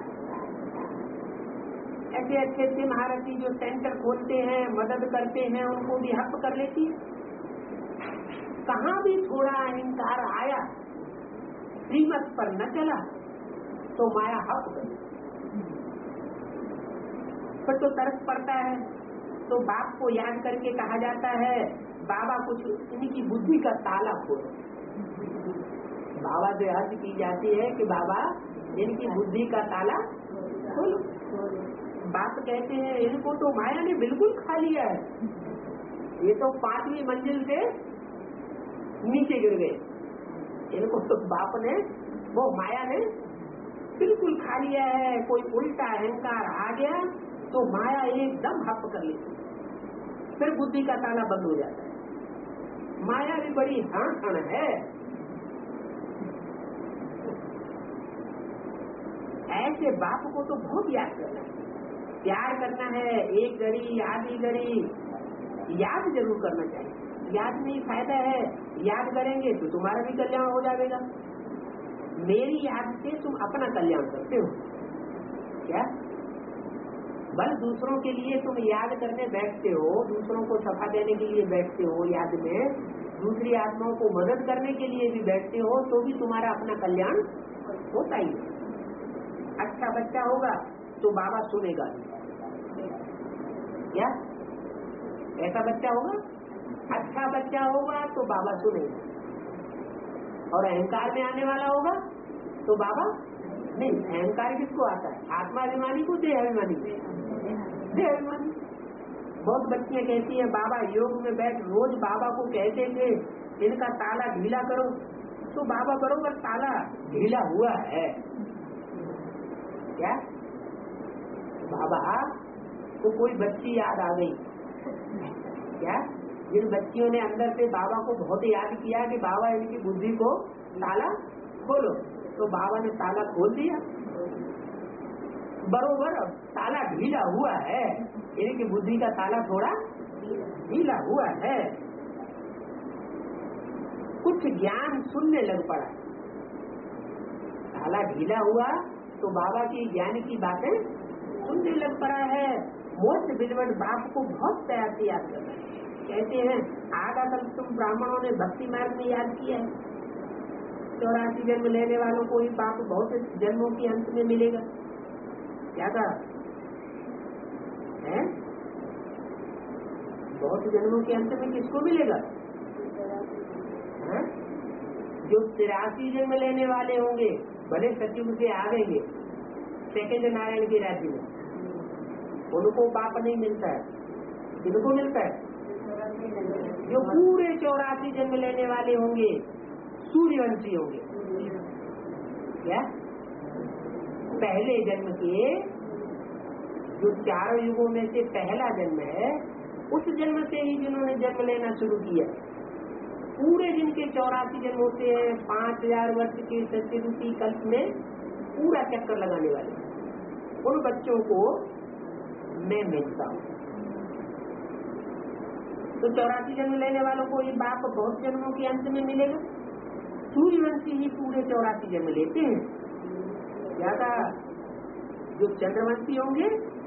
ऐसे अच्छे अच्छे महारथी जो सेंटर खोलते हैं, मदद करते हैं, उनको भी हप कर लेती है। कहाँ भी थोड़ा अहंकार आया, श्रीमत पर न चला, तो माया हप कर लेती। फिर तो तरस पड़ता है, तो बाप को याद करके कहा जाता है, बाबा कुछ इनकी बुद्धि का ताला खोलो। बाबा से अर्ज की जाती है कि बाबा इनकी बुद्धि का ताला खोलो। बाप कहते हैं इनको तो माया ने बिल्कुल खा लिया है, ये तो पांचवी मंजिल से नीचे गिर गए। इनको तो बाप ने, वो माया ने बिल्कुल खा लिया है। कोई उल्टा अहंकार आ गया तो माया एकदम हप कर लेती, फिर बुद्धि का ताला बंद हो जाता है। माया भी बड़ी हाण है। ऐसे बाप को तो बहुत याद करना है, प्यार करना है, एक घड़ी आधी घड़ी याद जरूर करना चाहिए। याद नहीं फायदा है, याद करेंगे तो तुम्हारा भी कल्याण हो जाएगा। मेरी याद से तुम अपना कल्याण करते हो क्या? बस दूसरों के लिए तुम याद करने बैठते हो, दूसरों को सफा देने के लिए बैठते हो, याद में दूसरी आत्माओं को मदद करने के लिए भी बैठते हो, तो भी तुम्हारा अपना कल्याण होता ही है। अच्छा बच्चा होगा तो बाबा सुनेगा क्या? ऐसा बच्चा होगा, अच्छा बच्चा होगा तो बाबा सुनेगा, और अहंकार में आने वाला होगा तो बाबा नहीं। अहंकार किसको आता है? आत्माभिमानी को, देहाभिमानी को? देहाभिमानी। बहुत बच्चियां कहती है बाबा योग में बैठ, रोज बाबा को कहते थे इनका ताला ढीला करो, तो बाबा बरोबर ताला ढीला हुआ है क्या? बाबा को कोई बच्ची याद आ गई क्या? जिन बच्चियों ने अंदर से बाबा को बहुत याद किया कि बाबा इनकी बुद्धि को ताला खोलो, तो बाबा ने ताला खोल दिया। बरोबर ताला ढीला हुआ है, इनकी बुद्धि का ताला थोड़ा ढीला हुआ है। कुछ ज्ञान सुनने लग पड़ा, ताला ढीला हुआ तो बाबा की ज्ञान की बातें सुनने लग पड़ा है। मोस्ट बिलवट बाप को बहुत प्यार से याद करना है। कहते हैं आधा कल तुम ब्राह्मणों ने भक्ति मार्ग में याद किया है, चौरासी जन्म लेने वालों को ही बाप बहुत जन्मों के अंत में मिलेगा। क्या कहा है? बहुत जन्मों के अंत में किसको मिलेगा? है? जो तिरासी जन्म लेने वाले होंगे, भले सतयुग से आ गए सेकंड नारायण के राज्य में, उनको पाप नहीं मिलता है। किनको मिलता है? जो पूरे चौरासी जन्म लेने वाले होंगे, सूर्यवंशी होंगे। क्या? पहले जन्म के, जो चारों युगों में से पहला जन्म है, उस जन्म से ही जिन्होंने जन्म लेना शुरू किया, पूरे जिनके चौरासी जन्म होते हैं, पांच हजार वर्ष के सत्यरूपी कल्प में पूरा चक्कर लगाने वाले, उन बच्चों को मैं मिलता हूँ। तो चौरासी जन्म लेने वालों को ये बाप बहुत जन्मों के अंत में मिलेगा। सूर्यवंशी ही पूरे चौरासी जन्म लेते हैं, ज्यादा जो चंद्रवंशी होंगे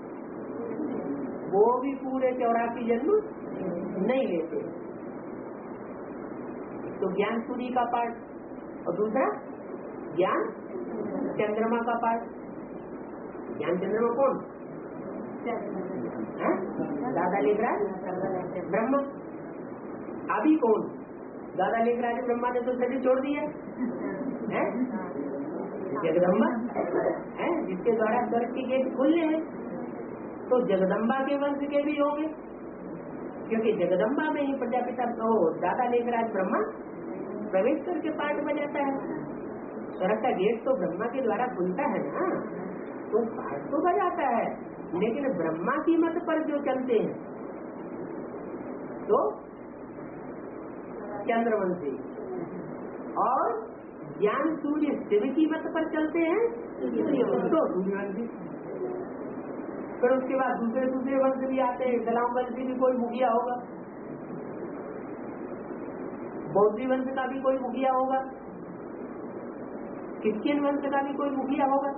वो भी पूरे चौरासी जन्म नहीं लेते। तो ज्ञान सूर्य का पाठ और दूसरा ज्ञान चंद्रमा का पाठ। ज्ञान चंद्रमा कौन? दादा लेखराज ब्रह्मा। अभी कौन? दादा लेखराज ब्रह्मा ने तो सभी छोड़ दिया है, जगदम्बा है जिसके द्वारा स्वर्ग के गेट खुलने हैं। तो जगदम्बा के वंश के भी होंगे, क्योंकि जगदम्बा में ही प्रजापिता तो दादा लेखराज ब्रह्मा प्रवेश करके पाठ बजाता है। स्वर्ग का गेट तो ब्रह्मा के द्वारा खुलता है ना, तो पाठ तो बजाता है, लेकिन ब्रह्मा की मत पर जो चलते हैं तो चंद्रवंशी, और ज्ञान सूर्य शिव की मत पर चलते हैं तो सूर्यवंशी। फिर उसके बाद दूसरे दूसरे वंश भी आते हैं। इस्लाम वंश भी कोई मुखिया होगा, बौद्धी वंश का भी कोई मुखिया होगा, क्रिश्चियन वंश का भी कोई मुखिया होगा।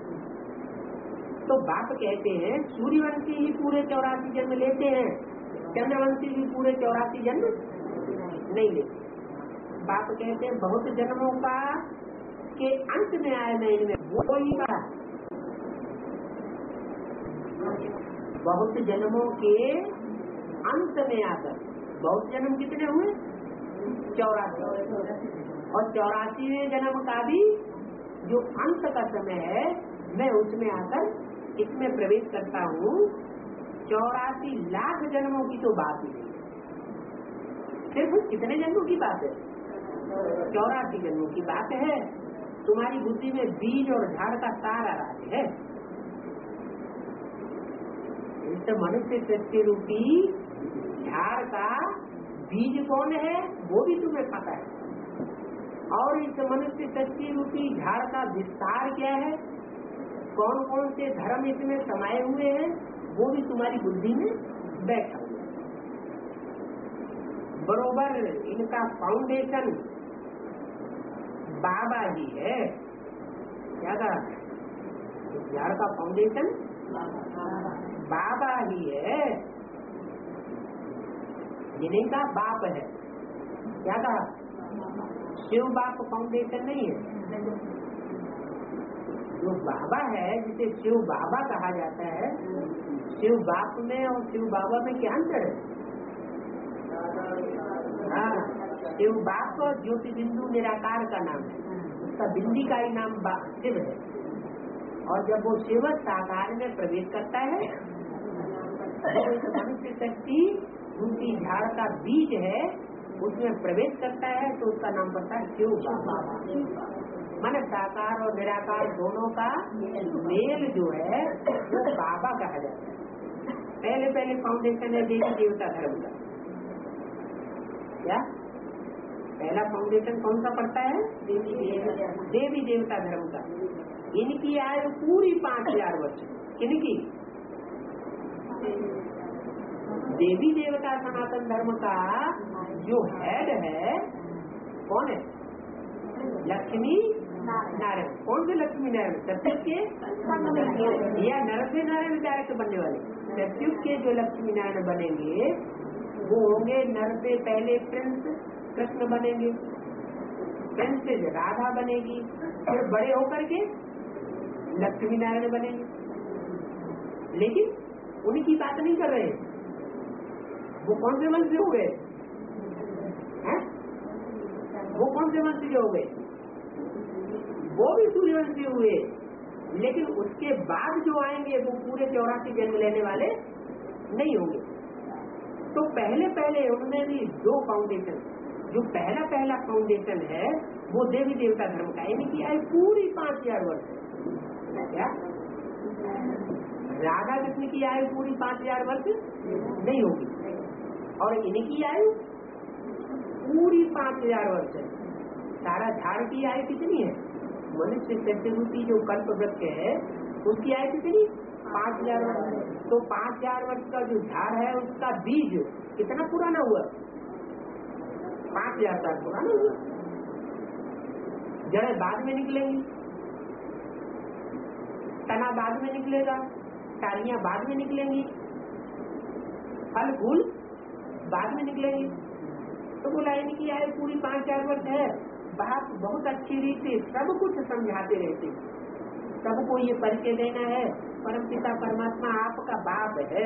तो बाप कहते हैं सूर्यवंशी ही पूरे चौरासी जन्म लेते हैं, चंद्रवंशी भी पूरे चौरासी जन्म नहीं लेते। बाप कहते हैं बहुत जन्मों का के अंत में आए मैं इनमें वो ही कहा। बहुत जन्मों के अंत में आकर, बहुत जन्म कितने हुए? चौरासी। और चौरासीवें जन्म का भी जो अंत का समय है, मैं उसमें आकर इसमें प्रवेश करता हूँ। चौरासी लाख जन्मों की तो बात ही नहीं, सिर्फ कितने जन्मों की बात है? चौरासी जन्मों की बात है। तुम्हारी बुद्धि में बीज और झाड़ का सारा राज है। इस मनुष्य सत्य रूपी झाड़ का बीज कौन है वो भी तुम्हें पता है, और इस मनुष्य सत्य रूपी झाड़ का विस्तार क्या है, कौन कौन से धर्म इसमें समाये हुए हैं, वो भी तुम्हारी बुद्धि में बैठा हुआ है। बरोबर इनका फाउंडेशन बाबा ही है। क्या कहा? झाड़ का फाउंडेशन बाबा ही है, ये नहीं कहा बाप है। क्या कहा? शिव बाप फाउंडेशन नहीं है। जो बाबा है, जिसे शिव बाबा कहा जाता है, शिव बाप में और शिव बाबा में क्या अंतर है? हाँ, शिव बाप ज्योति बिंदु निराकार का नाम है, उसका बिंदी का ही नाम शिव है। और जब वो शिव साकार में प्रवेश करता है तो इस मनुष्य शक्ति उनकी झाड़ का बीज है, उसमें प्रवेश करता है तो उसका नाम पड़ता है शिव बाबा। माने साकार और निराकार दोनों का मेल जो है वो बाबा कहा जाता है। पहले पहले फाउंडेशन है देवी देवता धर्म का। क्या पहला फाउंडेशन कौन सा पड़ता है? देवी देवता धर्म का। इनकी आयु पूरी पांच हजार वर्ष। किनकी? देवी देवता सनातन धर्म का जो हेड है कौन है? लक्ष्मी नारायण। कौन से लक्ष्मी नारायण? सत्युग के या नरसिंह नारायण डायरेक्ट बनने वाले? सत्युग के जो लक्ष्मी नारायण बनेंगे वो होंगे नर से पहले प्रिंस कृष्ण बनेंगे, प्रिंसेस राधा बनेगी, फिर बड़े होकर के लक्ष्मी नारायण बनेंगे। लेकिन उनकी बात नहीं कर रहे। वो कौन से वंश हो गए? वो कौन से वंश हो गए? वो भी सूर्यवंशी हुए, लेकिन उसके बाद जो आएंगे वो पूरे चौरासी जन्म लेने वाले नहीं होंगे। तो पहले पहले उनमें भी दो फाउंडेशन, जो पहला पहला फाउंडेशन है वो देवी देवता धर्म का, इनकी आयु पूरी पांच हजार वर्ष है। क्या राधा कृष्ण की आयु पूरी पांच हजार वर्ष नहीं होगी? और इनकी आयु पूरी पांच हजार वर्ष है। सारा झाड़ की आयु कितनी है? मनुष्य शरीर रूपी जो कल्प वृक्ष है उसकी आयु कितनी? पांच हजार वर्ष। तो पांच हजार वर्ष का जो झाड़ है उसका बीज कितना पुराना हुआ? पांच हजार साल पुराना हुआ। जड़ें बाद में निकलेंगी, तना बाद में निकलेगा, टालियां बाद में निकलेंगी, फल फूल बाद में निकलेंगी। तो बोला इनकी आयु पूरी पांच हजार वर्ष है। बाप बहुत अच्छी रीति सब कुछ समझाते रहते, सबको ये परिचय देना है परमपिता परमात्मा आपका बाप है,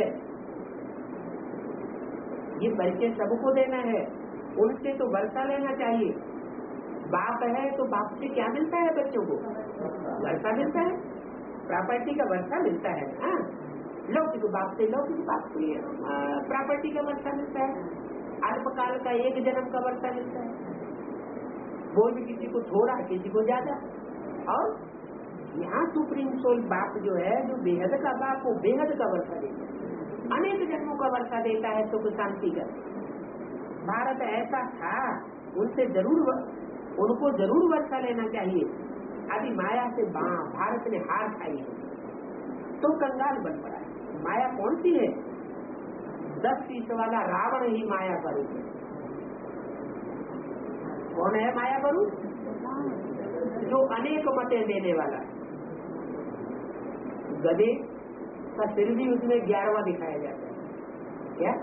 ये परिचय सबको देना है। उनसे तो वर्षा लेना चाहिए। बाप है तो बाप से क्या मिलता है? बच्चों को वर्षा मिलता है, प्रॉपर्टी का वर्षा मिलता है। हाँ, लौकिक बाप से लौकिक बाप से प्रॉपर्टी का वर्षा मिलता है, अल्पकाल का एक जन्म का वर्षा मिलता है। वो भी किसी को थोड़ा किसी को ज्यादा। और यहाँ सुप्रीम सोल बाप जो है, जो बेहद का बाप, वो बेहद का वर्षा देता है, अनेक जन्मों का वर्षा देता है सुख शांति का। भारत ऐसा था, उनसे जरूर उनको जरूर वर्षा लेना चाहिए। अभी माया से भारत ने हार खाई है तो कंगाल बन पड़ा है। माया कौन सी है? दस फीस वाला रावण ही माया का रूप है। कौन है माया का रूप? जो अनेक मतें देने वाला है। गधे का सिर भी उसमें ग्यारहवा दिखाया जाता है। क्या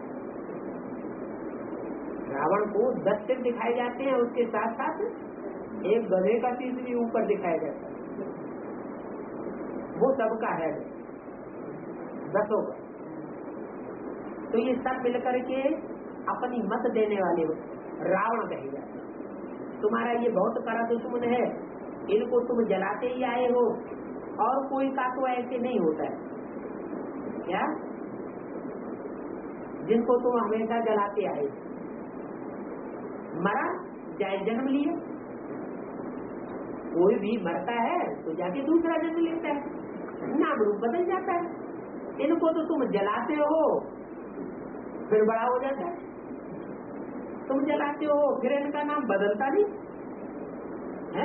रावण को दस सिर दिखाए जाते हैं, उसके साथ साथ एक गधे का सिर भी ऊपर दिखाया जाता है। वो सबका है दसों का। तो ये सब मिलकर के अपनी मत देने वाले रावण कहे जाते हैं। तुम्हारा ये बहुत कड़ा दुश्मन है, इनको तुम जलाते ही आए हो, और कोई का तो ऐसे नहीं होता है क्या जिनको तुम हमेशा जलाते आए। मरा चाहे जन्म लिए, कोई भी मरता है तो जाके दूसरा जन्म लेता है, नाम रूप बदल जाता है। इनको तो तुम जलाते हो फिर बड़ा हो जाता है, तुम जलाते हो फिर इनका नाम बदलता नहीं है।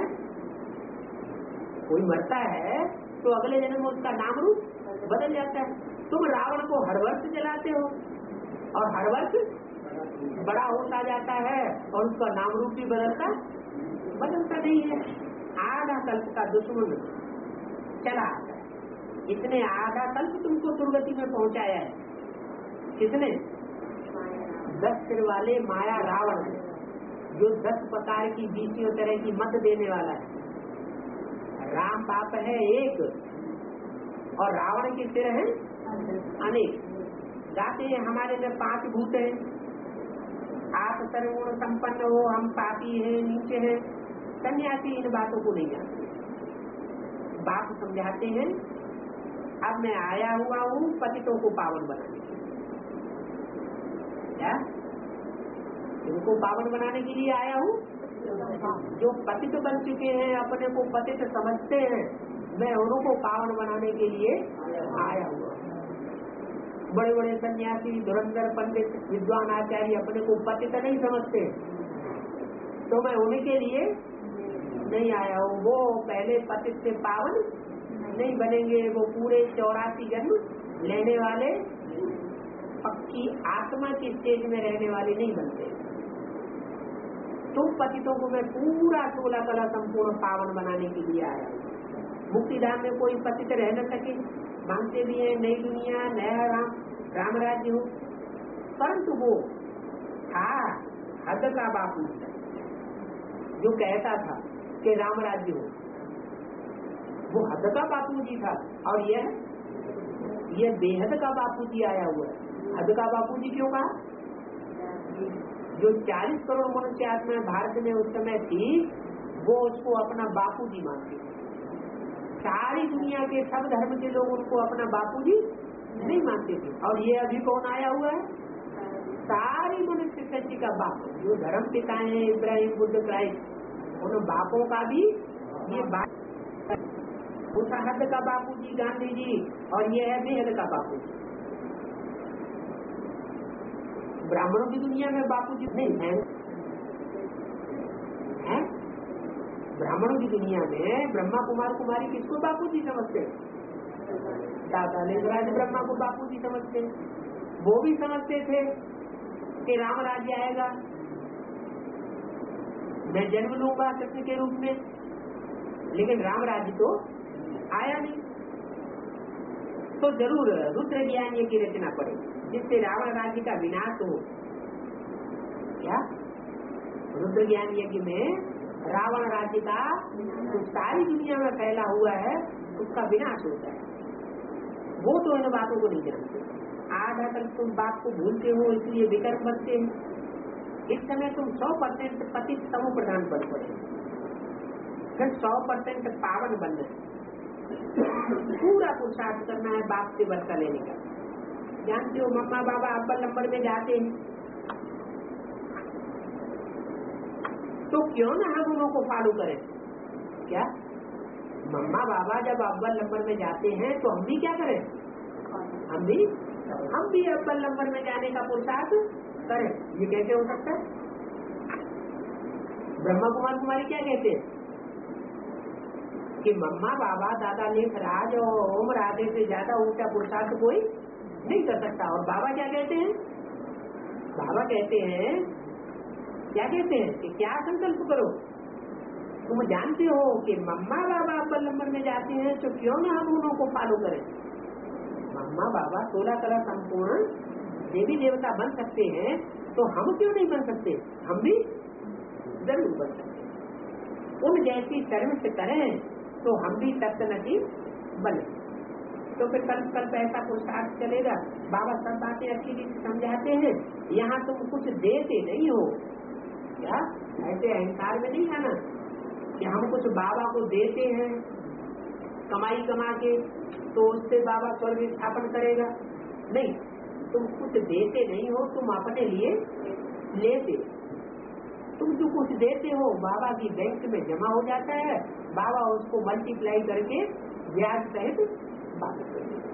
कोई मरता है तो अगले जन्म में उसका नाम रूप बदल जाता है। तुम रावण को हर वर्ष जलाते हो और हर वर्ष बड़ा होता जाता है और उसका नाम रूप भी बदलता बदलता नहीं है। आधा कल्प का दुश्मन चला आता है। इसने आधा कल्प तुमको दुर्गति में पहुंचाया है। किसने? दस सिर वाले माया रावण, जो दस प्रकार की बीसियों तरह की मत देने वाला है। राम बाप है एक और रावण के सिर हैं अनेक। गाते हैं हमारे में पांच भूत हैं, आप सर्वगुण संपन्न हो, हम पापी हैं, नीचे हैं। सन्यासी इन बातों को नहीं जानते। बाप समझाते हैं अब मैं आया हुआ हूँ पतितों को पावन बनाने के लिए। क्या इनको पावन बनाने के लिए आया हूँ? जो पतित बन चुके हैं, अपने को पतित समझते हैं, मैं उनको पावन बनाने के लिए आया हुआ। बड़े बड़े सन्यासी, धुरंधर पंडित, विद्वान आचार्य अपने को पतित नहीं समझते, तो मैं उनके लिए नहीं आया हूँ। वो पहले पतित से पावन नहीं बनेंगे, वो पूरे चौरासी जन्म लेने वाले पक्की आत्मा की स्टेज में रहने वाले नहीं बनते। तो पतितों को मैं पूरा सोलह कला संपूर्ण पावन बनाने के लिए आया हूँ। मुक्तिधाम में कोई पतित रह न सके, मांगते भी है नई दुनिया, नया राम राम राज्य हो, परंतु वो था हद का बापू जो कहता था कि राम राज्य हो, वो हद का बापू जी था। और यह यह बेहद का बापू जी आया हुआ है। हद का बापू जी क्यों कहा? जो चालीस करोड़ मनुष्य आत्मा भारत में उस समय थी, वो उसको अपना बापू जी मानते थे। सारी दुनिया के सब धर्म के लोग उनको अपना बापू जी नहीं मानते थे। और ये अभी कौन आया हुआ है? सारी मनुष्य शक्ति का बाप, जो धर्म पिताएं हैं, इब्राहिम, बुद्ध, क्राइस्ट, उन बापों का भी ये बाप, उस हद का बापू जी गांधी जी, और ये है बेहद का बापू जी। ब्राह्मणों की दुनिया में बापूजी नहीं है, है? ब्राह्मणों की दुनिया में ब्रह्मा कुमार कुमारी किसको बापूजी समझते? दादा लिंगराज ब्रह्मा को बापूजी समझते। वो भी समझते थे कि राम राज्य आएगा, मैं जन्म लूंगा कृष्ण के रूप में, लेकिन राम राज्य तो आया नहीं। तो जरूर रुद्र ज्ञान की रचना पड़े जिससे रावण राज्य का विनाश हो। क्या रुद्र ज्ञान यज्ञ में रावण राज्य का जो सारी दुनिया में फैला हुआ है उसका विनाश होता है। वो तो इन बातों को नहीं जानते। आज अगर तुम बात को भूलते हो इसलिए विकर्म बनते हैं। इस समय तुम सौ परसेंट पतित समूह प्रधान बन पड़े, फिर सौ परसेंट पावन बनना है, पूरा पुरुषार्थ करना है बाप से बदला लेने का। जानते हो मम्मा बाबा अव्वल नंबर में जाते हैं तो क्यों ना हम उन्हों को फॉलो करें? क्या मम्मा बाबा जब अव्वल नंबर में जाते हैं तो हम भी क्या करें? हम भी हम भी अव्वल नंबर में जाने का पुरुषार्थ करें। ये कैसे हो सकता है? ब्रह्मा कुमार कुमारी क्या कहते हैं कि मम्मा बाबा दादा लेख राज और ओम राधे से ज्यादा ऊंचा पुरुषार्थ कोई नहीं कर सकता। और बाबा क्या कहते हैं? बाबा कहते हैं क्या कहते हैं कि क्या संकल्प करो? तुम जानते हो कि मम्मा बाबा अव्वल नंबर में जाते हैं तो क्यों ना हम उन्हों को फॉलो करें? मम्मा बाबा सोलह कला संपूर्ण देवी देवता बन सकते हैं तो हम क्यों नहीं बन सकते? हम भी जरूर बन सकते। उन जैसी सर्विस करें तो हम भी तत्नती बने। तो फिर कल कल ऐसा पुरुषार्थ चलेगा। बाबा सब बातें अच्छी रीति समझाते हैं। यहाँ तुम कुछ देते नहीं हो, क्या ऐसे अहंकार में नहीं आना कि हम कुछ बाबा को देते हैं कमाई कमा के तो उससे बाबा स्वर्ग स्थापन करेगा। नहीं, तुम कुछ देते नहीं हो, तुम अपने लिए लेते। तुम जो कुछ देते हो बाबा की बैंक में जमा हो जाता है, बाबा उसको मल्टीप्लाई करके ब्याज सहित वापस कर देते।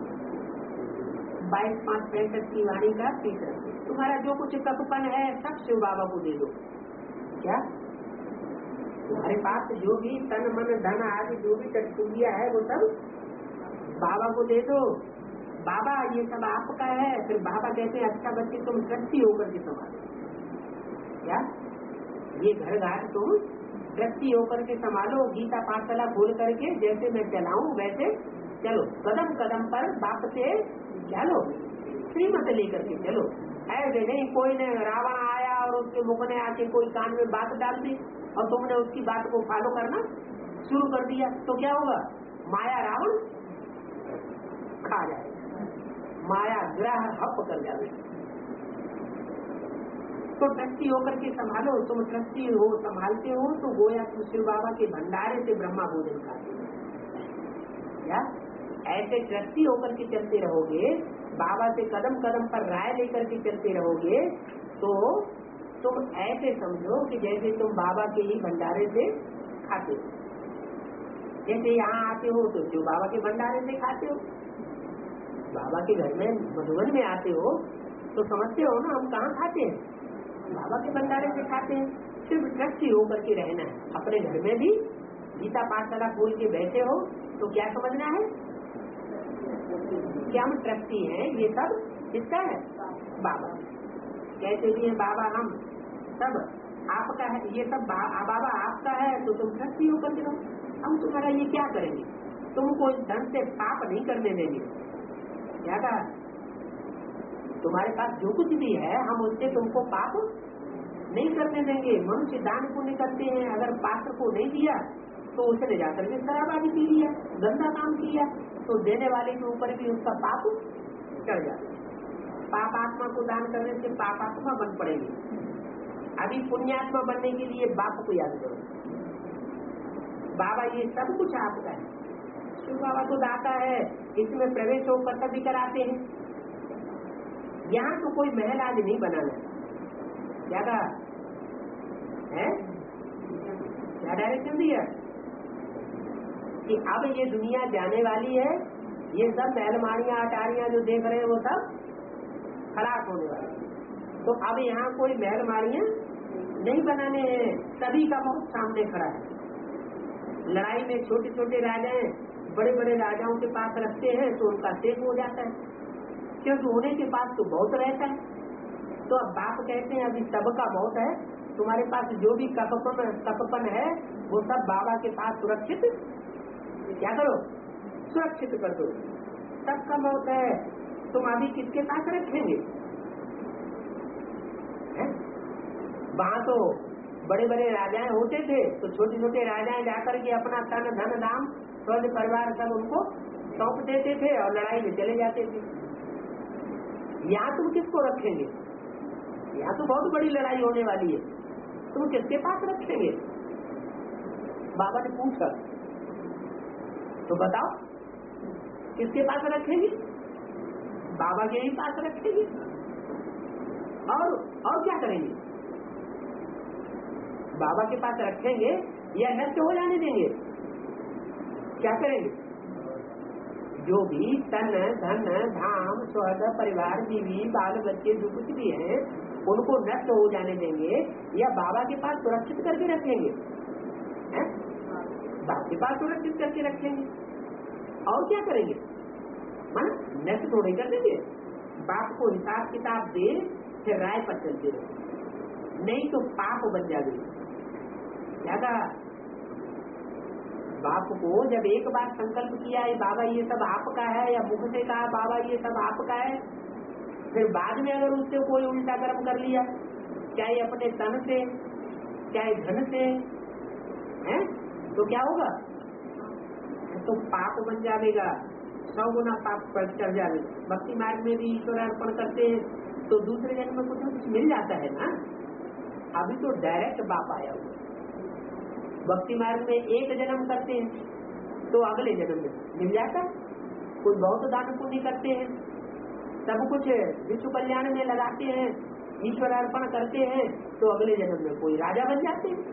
बाईस पाँच पैंसठ की वाणी का तीसरा, तुम्हारा जो कुछ कपपन है सब शिव बाबा को दे दो। क्या तुम्हारे पास जो भी तन मन धन आदि जो भी टटकुलिया है वो सब बाबा को दे दो। बाबा ये सब आपका है। फिर बाबा कहते हैं अच्छा बच्चे तुम ट्रस्टी होकर के संभालो। क्या ये घर घाट तुम ट्रस्टी होकर के संभालो। गीता पाठशाला खोल करके जैसे मैं चलाऊं वैसे चलो, कदम कदम पर बाप से चलो, श्रीमत लेकर के चलो। ऐसे नहीं कोई ने रावण आया और उसके मुख ने आके कोई कान में बात डाल दी और तुमने उसकी बात को फॉलो करना शुरू कर दिया तो क्या होगा? माया रावण खा जाएगा, माया ग्रह हप कर जाएगा। तो ट्रस्टी होकर के संभालो। तुम ट्रस्टी हो, संभालते हो तो गोया तुम शिव बाबा के भंडारे से ब्रह्मा भोजन खाते हो। क्या ऐसे ट्रस्टी होकर के चलते रहोगे, बाबा से कदम कदम पर राय लेकर के चलते रहोगे तो तुम ऐसे समझो कि जैसे तुम बाबा के ही भंडारे से खाते हो। जैसे यहाँ आते हो तो शिव बाबा के भंडारे से खाते हो। बाबा के घर में मधुबन में आते हो तो समझते हो ना हम कहाँ खाते हैं? बाबा के भंडारे से खाते हैं। सिर्फ ट्रस्टी होकर के रहना है। अपने घर में भी गीता पाठशाला खोल के बैठे हो तो क्या समझना है? क्या हम ट्रस्टी हैं? ये सब किसका है? बाबा। कैसे भी है बाबा हम सब आपका है। ये सब बा, बाबा आपका है तो तुम ट्रस्टी होकर के रहो। हम तुम्हारा ये क्या करेंगे? तुमको इस धन से पाप नहीं करने देंगे। क्या कहा? तुम्हारे पास जो कुछ भी है हम उससे तुमको पाप नहीं करने देंगे। मनुष्य दान पुण्य करते हैं, अगर पात्र को नहीं दिया तो उसने जाकर के शराब आदि पी लिया, गंदा काम किया तो देने वाले के ऊपर भी उसका पाप चढ़ जाता है। पाप आत्मा को दान करने से पाप आत्मा बन पड़ेगी। अभी पुण्यात्मा बनने के लिए बाप को याद करो। बाबा ये सब कुछ आपका है। शिव बाबा तो दाता है, इसमें प्रवेश होकर तभी कराते हैं। यहाँ तो कोई महल आज नहीं बनाना। क्या कहा है? क्या डायरेक्शन दिया कि अब ये दुनिया जाने वाली है, ये सब महलमाड़ियाँ अटारियाँ जो देख रहे हैं वो सब खराब होने वाली है। तो अब यहाँ कोई महल माड़ियाँ नहीं बनाने हैं, सभी का बहुत सामने खड़ा है। लड़ाई में छोटे छोटे राजाएं बड़े बड़े राजाओं के पास रखते हैं तो उनका सेफ हो जाता है, क्योंकि उन्हीं के पास तो बहुत रहता है। तो अब बाप कहते हैं अभी सबका बहुत है, तुम्हारे पास जो भी कपपन कपपन है वो सब बाबा के पास सुरक्षित क्या करो, सुरक्षित कर दो। सबका बहुत है, तुम अभी किसके पास रखेंगे? वहाँ तो बड़े बड़े राजाएं होते थे, तो छोटे छोटे राजाएं जाकर के अपना तन धन धाम स्वज परिवार सब उनको सौंप देते थे और लड़ाई में चले जाते थे। यहाँ तुम किसको रखेंगे? यहाँ तो बहुत बड़ी लड़ाई होने वाली है, तुम किसके पास रखेंगे? बाबा ने पूछा, तो बताओ किसके पास रखेंगे? बाबा के ही पास रखेंगे। और और क्या करेंगे? बाबा के पास रखेंगे या नष्ट हो जाने देंगे? क्या करेंगे? जो भी तन धन धाम स्वर्ग परिवार बीवी बाल बच्चे जो कुछ भी है उनको नष्ट हो जाने देंगे या बाबा के पास सुरक्षित करके रखेंगे? हैं? बाबा के पास सुरक्षित करके रखेंगे। और क्या करेंगे? मन नष्ट थोड़े कर देंगे। बाप को हिसाब किताब दे फिर राय पर चलते रहे, नहीं तो पाप बन जाएगी। क्या कहा? बाप को जब एक बार संकल्प किया है बाबा ये सब आपका है, या मुख से कहा बाबा ये सब आपका है, फिर बाद में अगर उससे कोई उल्टा कर्म कर लिया, चाहे अपने तन से चाहे धन से, हैं, तो क्या होगा? तो पाप बन जाएगा, सौ गुना पाप पर चढ़ जाएगा। भक्ति मार्ग में भी ईश्वर अर्पण करते हैं तो दूसरे जन्म में कुछ न कुछ मिल जाता है ना। अभी तो डायरेक्ट बाप आया हुआ। भक्ति मार्ग में एक जन्म करते हैं तो अगले जन्म में मिल जाता है। कोई बहुत दान पुण्य करते हैं, सब कुछ विश्व कल्याण में लगाते हैं, ईश्वर अर्पण करते हैं तो अगले जन्म में कोई राजा बन जाते हैं।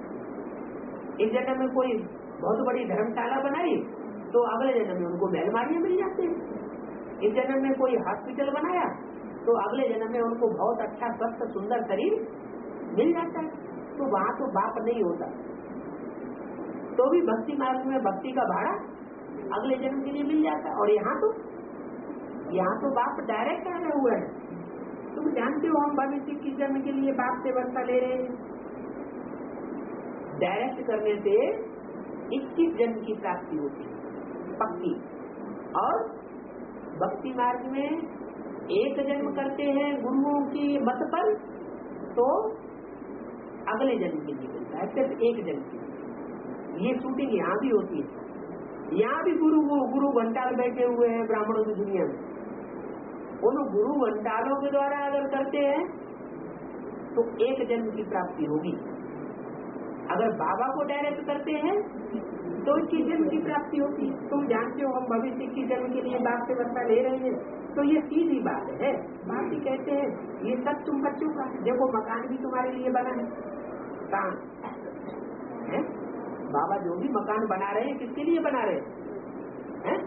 इस जन्म में कोई बहुत बड़ी धर्मशाला बनाई तो अगले जन्म में उनको महलमारियां मिल जाते हैं। इस जन्म में कोई हॉस्पिटल बनाया तो अगले जन्म में उनको बहुत अच्छा स्वस्थ सुंदर शरीर मिल जाता है। तो वहाँ तो बाप नहीं होता, तो भी भक्ति मार्ग में भक्ति का भाड़ा अगले जन्म के लिए मिल जाता है। और यहाँ तो यहाँ तो बाप डायरेक्ट आया हुआ है। तुम जानते हो हम भविष्य की जन्म के लिए बाप से वर्षा ले रहे हैं। डायरेक्ट करने से इक्कीस जन्म की प्राप्ति होती है पक्की, और भक्ति मार्ग में एक जन्म करते हैं गुरुओं की मत पर तो अगले जन्म के लिए मिलता है, सिर्फ एक जन्म के लिए। ये शूटिंग यहाँ भी होती है, यहाँ भी गुरु गुरु घंटाल बैठे हुए हैं ब्राह्मणों की दुनिया में। उन गुरु घंटालों के द्वारा अगर करते हैं तो एक जन्म की प्राप्ति होगी। अगर बाबा को डायरेक्ट करते हैं तो इक्कीस जन्म की प्राप्ति होती है। तुम जानते हो हम भविष्य की जन्म के लिए बाप से वर्षा ले रहे हैं, तो ये सीधी बात है। बाप ही कहते हैं ये सब तुम बच्चों का, देखो मकान भी तुम्हारे लिए बना है। कहाँ है बाबा? जो भी मकान बना रहे हैं किसके लिए बना रहे हैं?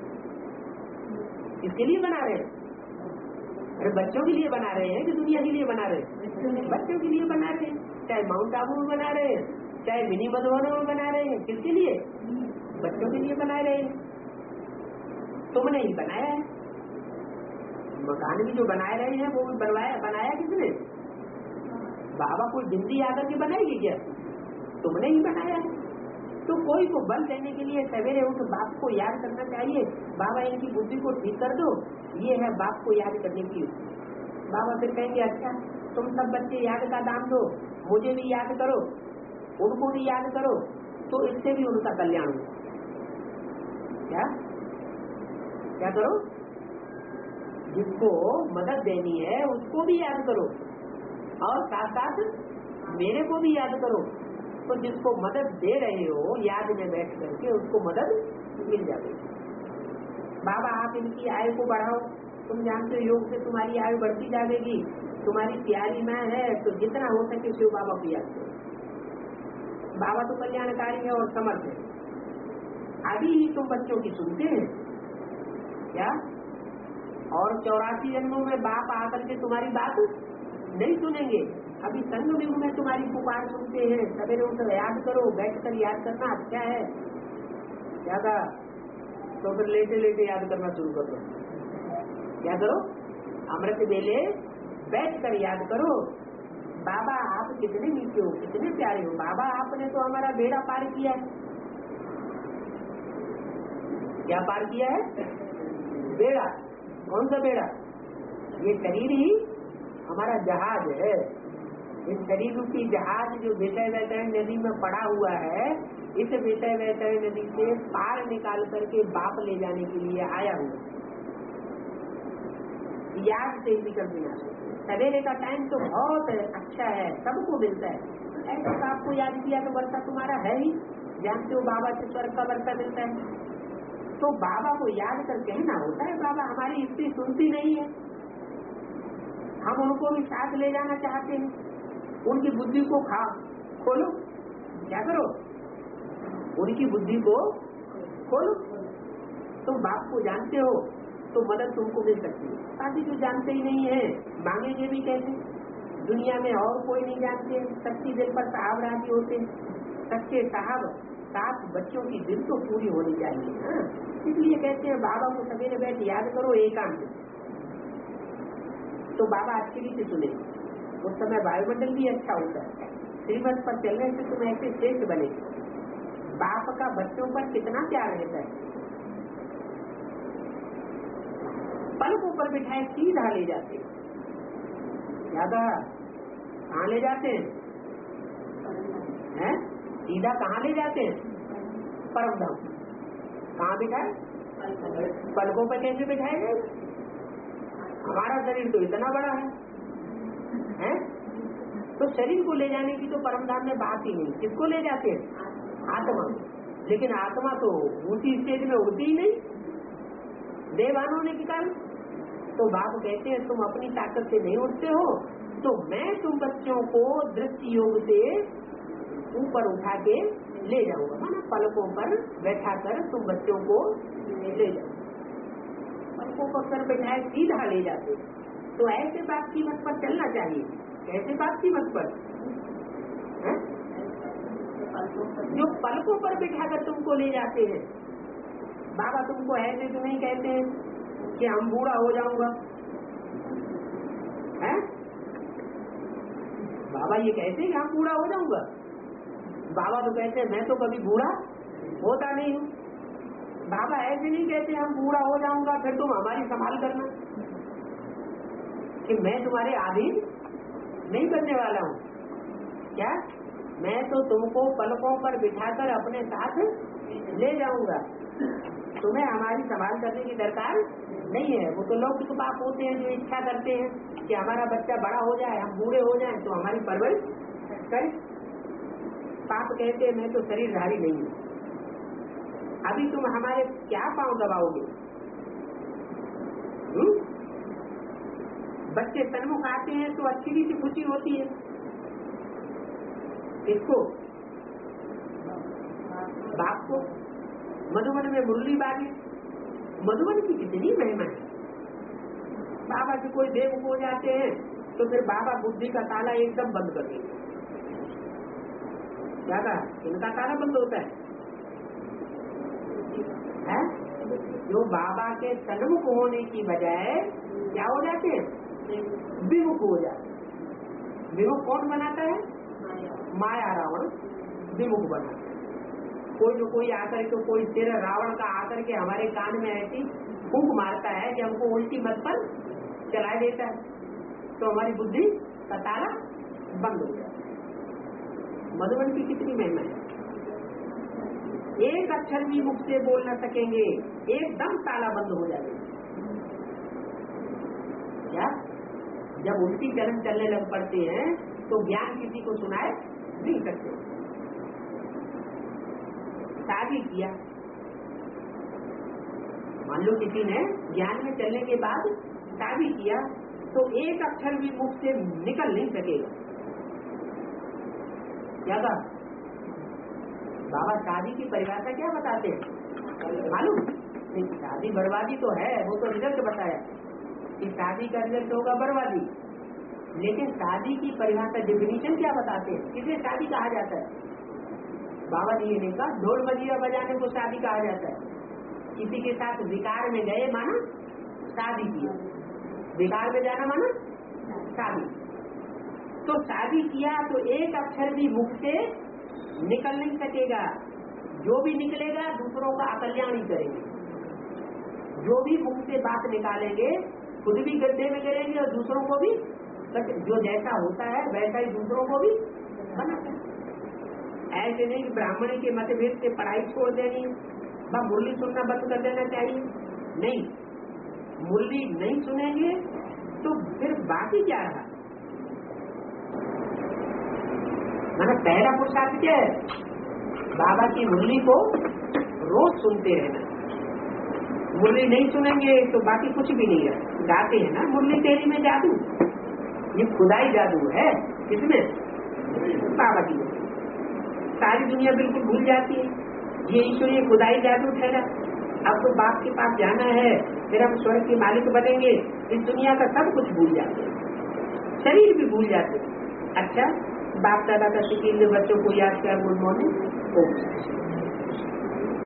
किसके लिए बना रहे हैं? अरे बच्चों के लिए बना रहे हैं कि दुनिया के लिए बना रहे हैं? बच्चों के लिए बना रहे हैं। चाहे माउंट आबू में बना रहे हैं, चाहे मिनी मधुबन में बना रहे हैं, किसके लिए? बच्चों के लिए बना रहे हैं। तुमने ही बनाया है। मकान भी जो बना रहे हैं वो भी बनवाया बनाया किसने? बाबा कोई बिंदी आकर के बनाएगी क्या? तुमने ही बनाया है। तो कोई को बल देने के लिए सवेरे उठ बाप को याद करना चाहिए, बाबा इनकी बुद्धि को ठीक कर दो। ये है बाप को याद करने की। बाबा फिर कहेंगे अच्छा तुम सब बच्चे याद का दाम दो, मुझे भी याद करो, उनको भी याद करो, तो इससे भी उनका कल्याण हो। क्या क्या करो? जिसको मदद देनी है उसको भी याद करो और साथ साथ मेरे को भी याद करो। तो जिसको मदद दे रहे हो याद में बैठ करके उसको मदद मिल जाएगी। बाबा आप इनकी आयु को बढ़ाओ, तुम जानते हो योग से तुम्हारी आयु बढ़ती जाएगी। तुम्हारी प्यारी माँ है तो जितना हो सके शिव बाबा को याद करो। बाबा तो कल्याणकारी है और समर्थ है। अभी ही तुम बच्चों की सुनते हैं क्या? और चौरासी जन्मों में बाप आकर के तुम्हारी बात नहीं सुनेंगे। अभी संग युग में तुम्हारी पुकार सुनते हैं, सवेरे उठकर याद करो, बैठकर याद करना अच्छा है। ज्यादा तो फिर लेटे लेटे याद करना शुरू कर दो। क्या करो? अमृत वेले बैठ कर याद करो, बाबा आप कितने मीठे हो, कितने प्यारे हो, बाबा आपने तो हमारा बेड़ा पार किया है। क्या पार किया है? बेड़ा। कौन सा बेड़ा? ये शरीर ही हमारा जहाज है। इस शरीर की जहाज जो विषय वैतरण नदी में पड़ा हुआ है, इस विषय वैतरण नदी से पार निकाल करके बाप ले जाने के लिए आया हुआ। याद से निकल देना। सवेरे का टाइम तो बहुत अच्छा है, सबको मिलता है। ऐसे बाप को याद किया तो वर्षा तुम्हारा है ही, जानते हो बाबा से स्वर्ग का वर्षा मिलता है। तो बाबा को याद कर कहना होता है, बाबा हमारी स्त्री सुनती नहीं है, हम उनको भी साथ ले जाना चाहते हैं, उनकी बुद्धि को खा खोलो। क्या करो? उनकी बुद्धि को खोलो। तुम बाप को जानते हो तो मदद तुमको मिल सकती है। बाकी जो जानते ही नहीं है मांगेंगे भी कैसे? दुनिया में और कोई नहीं जानते। सच्ची दिल पर साहब राजी होते हैं। सच्चे साहब सात बच्चों की दिल तो पूरी होनी चाहिए। हाँ? इसलिए कहते हैं बाबा को सवेरे बैठ याद करो एकांत, तो बाबा अच्छी रीति सुने। उस समय वायुमंडल भी अच्छा होता है। श्रीमत पर चलने से तुम ऐसे श्रेष्ठ बने। बाप का बच्चों पर कितना प्यार रहता है। पलकों पर बिठाए सीधा ले जाते ज्यादा कहाँ ले जाते हैं? हैं? सीधा कहाँ ले जाते हैं? परम धाम। कहाँ बिठाए? पलकों पर कैसे बिठाए गए? हमारा शरीर तो इतना बड़ा है, हैं? तो शरीर को ले जाने की तो परम धाम में बात ही नहीं। किसको ले जाते हैं? आत्मा। लेकिन आत्मा तो ऊंची स्टेज में उड़ती ही नहीं, देवान होने के कारण। तो बाप कहते हैं तुम अपनी ताकत से नहीं उठते हो, तो मैं तुम बच्चों को दृष्टि योग से ऊपर उठा के ले जाऊंगा। माना पलकों पर बैठा कर तुम बच्चों को ले जाओ। पलकों पर सर बैठाए सीधा ले जाते। तो ऐसे बात की मत पर चलना चाहिए। ऐसे बात की मत पर है? जो पलकों पर बिठा कर तुमको ले जाते हैं। बाबा तुमको ऐसे तो नहीं कहते हैं कि हम बूढ़ा हो जाऊंगा, हैं? बाबा ये कहते हैं कि हम बूढ़ा हो जाऊंगा। बाबा तो कहते हैं मैं तो कभी बूढ़ा होता नहीं हूँ। बाबा ऐसे नहीं कहते हम बूढ़ा हो जाऊंगा फिर तुम हमारी संभाल करना, कि मैं तुम्हारे अधीन नहीं करने वाला हूँ। क्या? मैं तो तुमको पलकों पर बिठाकर अपने साथ ले जाऊंगा, तुम्हें हमारी संभाल करने की दरकार नहीं है। वो तो लौकिक बाप होते हैं जो इच्छा करते हैं कि हमारा बच्चा बड़ा हो जाए, हम बूढ़े हो जाएं तो हमारी परवरिश करे। पाप कहते हैं मैं तो शरीरधारी नहीं हूँ, अभी तुम हमारे क्या पांव दबाओगे? हुँ? बच्चे सन्मुख आते हैं तो अच्छी रीति खुशी होती है। किसको? बाप को। मधुबन में मुरली बाजी, मधुबन की कितनी महिमा है। बाबा से कोई देव हो जाते हैं तो फिर बाबा बुद्धि का ताला एकदम बंद कर देंगे। क्या कहा? इनका ताला बंद होता है, है? जो बाबा के सन्मुख होने की बजाय क्या हो जाते हैं? विमुख हो जाते हैं। विमुख कौन बनाता है? माया रावण विमुख बनाता है। कोई जो कोई आकर के कोई सिर रावण का आकर के हमारे कान में ऐसी फूंक मारता है कि हमको उल्टी मत पर चला देता है, तो हमारी बुद्धि का ताला बंद हो जाता है। मधुबन की कितनी महिमा है। एक अक्षर भी मुख से बोल न सकेंगे, एकदम ताला बंद हो जाएगा। क्या? जब उल्टी चरण चलने लग पड़ते हैं तो ज्ञान किसी को सुनाए नहीं सकते। शादी किया, मान लो किसी ने ज्ञान में चलने के बाद शादी किया तो एक अक्षर भी मुख से निकल नहीं सकेगा। क्या कहा? बाबा शादी की परिभाषा क्या बताते हैं मालूम? शादी बर्बादी तो है, वो तो रिजल्ट बताया कि शादी का रिजल्ट होगा बर्बादी। लेकिन शादी की परिभाषा डिफिनीशन क्या बताते हैं, किसे शादी कहा जाता है? बाबा जी ने कहा ढोल मजीरा बजाने को शादी कहा जाता है। किसी के साथ विकार में गए माना शादी किया, विकार में जाना माना शादी। तो शादी किया तो एक अक्षर भी मुख से निकल नहीं सकेगा, जो भी निकलेगा दूसरों का अकल्याण ही करेंगे। जो भी मुख से बात निकालेंगे खुद भी गड्ढे में गिरेंगे और दूसरों को भी, जो जैसा होता है वैसा ही दूसरों को भी बनाता है। ऐसे नहीं ब्राह्मणी के मतभेद से पढ़ाई छोड़ देनी, व मुरली सुनना बंद कर देना चाहिए, नहीं। मुरली नहीं सुनेंगे तो फिर बाकी क्या रहा? मैंने पहला पुरुषार्थ क्या है? बाबा की मुरली को रोज सुनते रहना। मुरली नहीं सुनेंगे तो बाकी कुछ भी नहीं है। गाते हैं ना मुरली तेरी में जादू, ये खुदाई जादू है। किसमें? बाबा की। सारी दुनिया बिल्कुल भूल जाती है, ये ईश्वरीय खुदाई जादू ठहरा। अब तो बाप के पास जाना है, फिर हम स्वर्ग के मालिक बनेंगे। इस दुनिया का सब कुछ भूल जाते हैं, शरीर भी भूल जाते हैं। अच्छा, बाप दादा का सिक्किम बच्चों को याद कर गुड मॉर्निंग।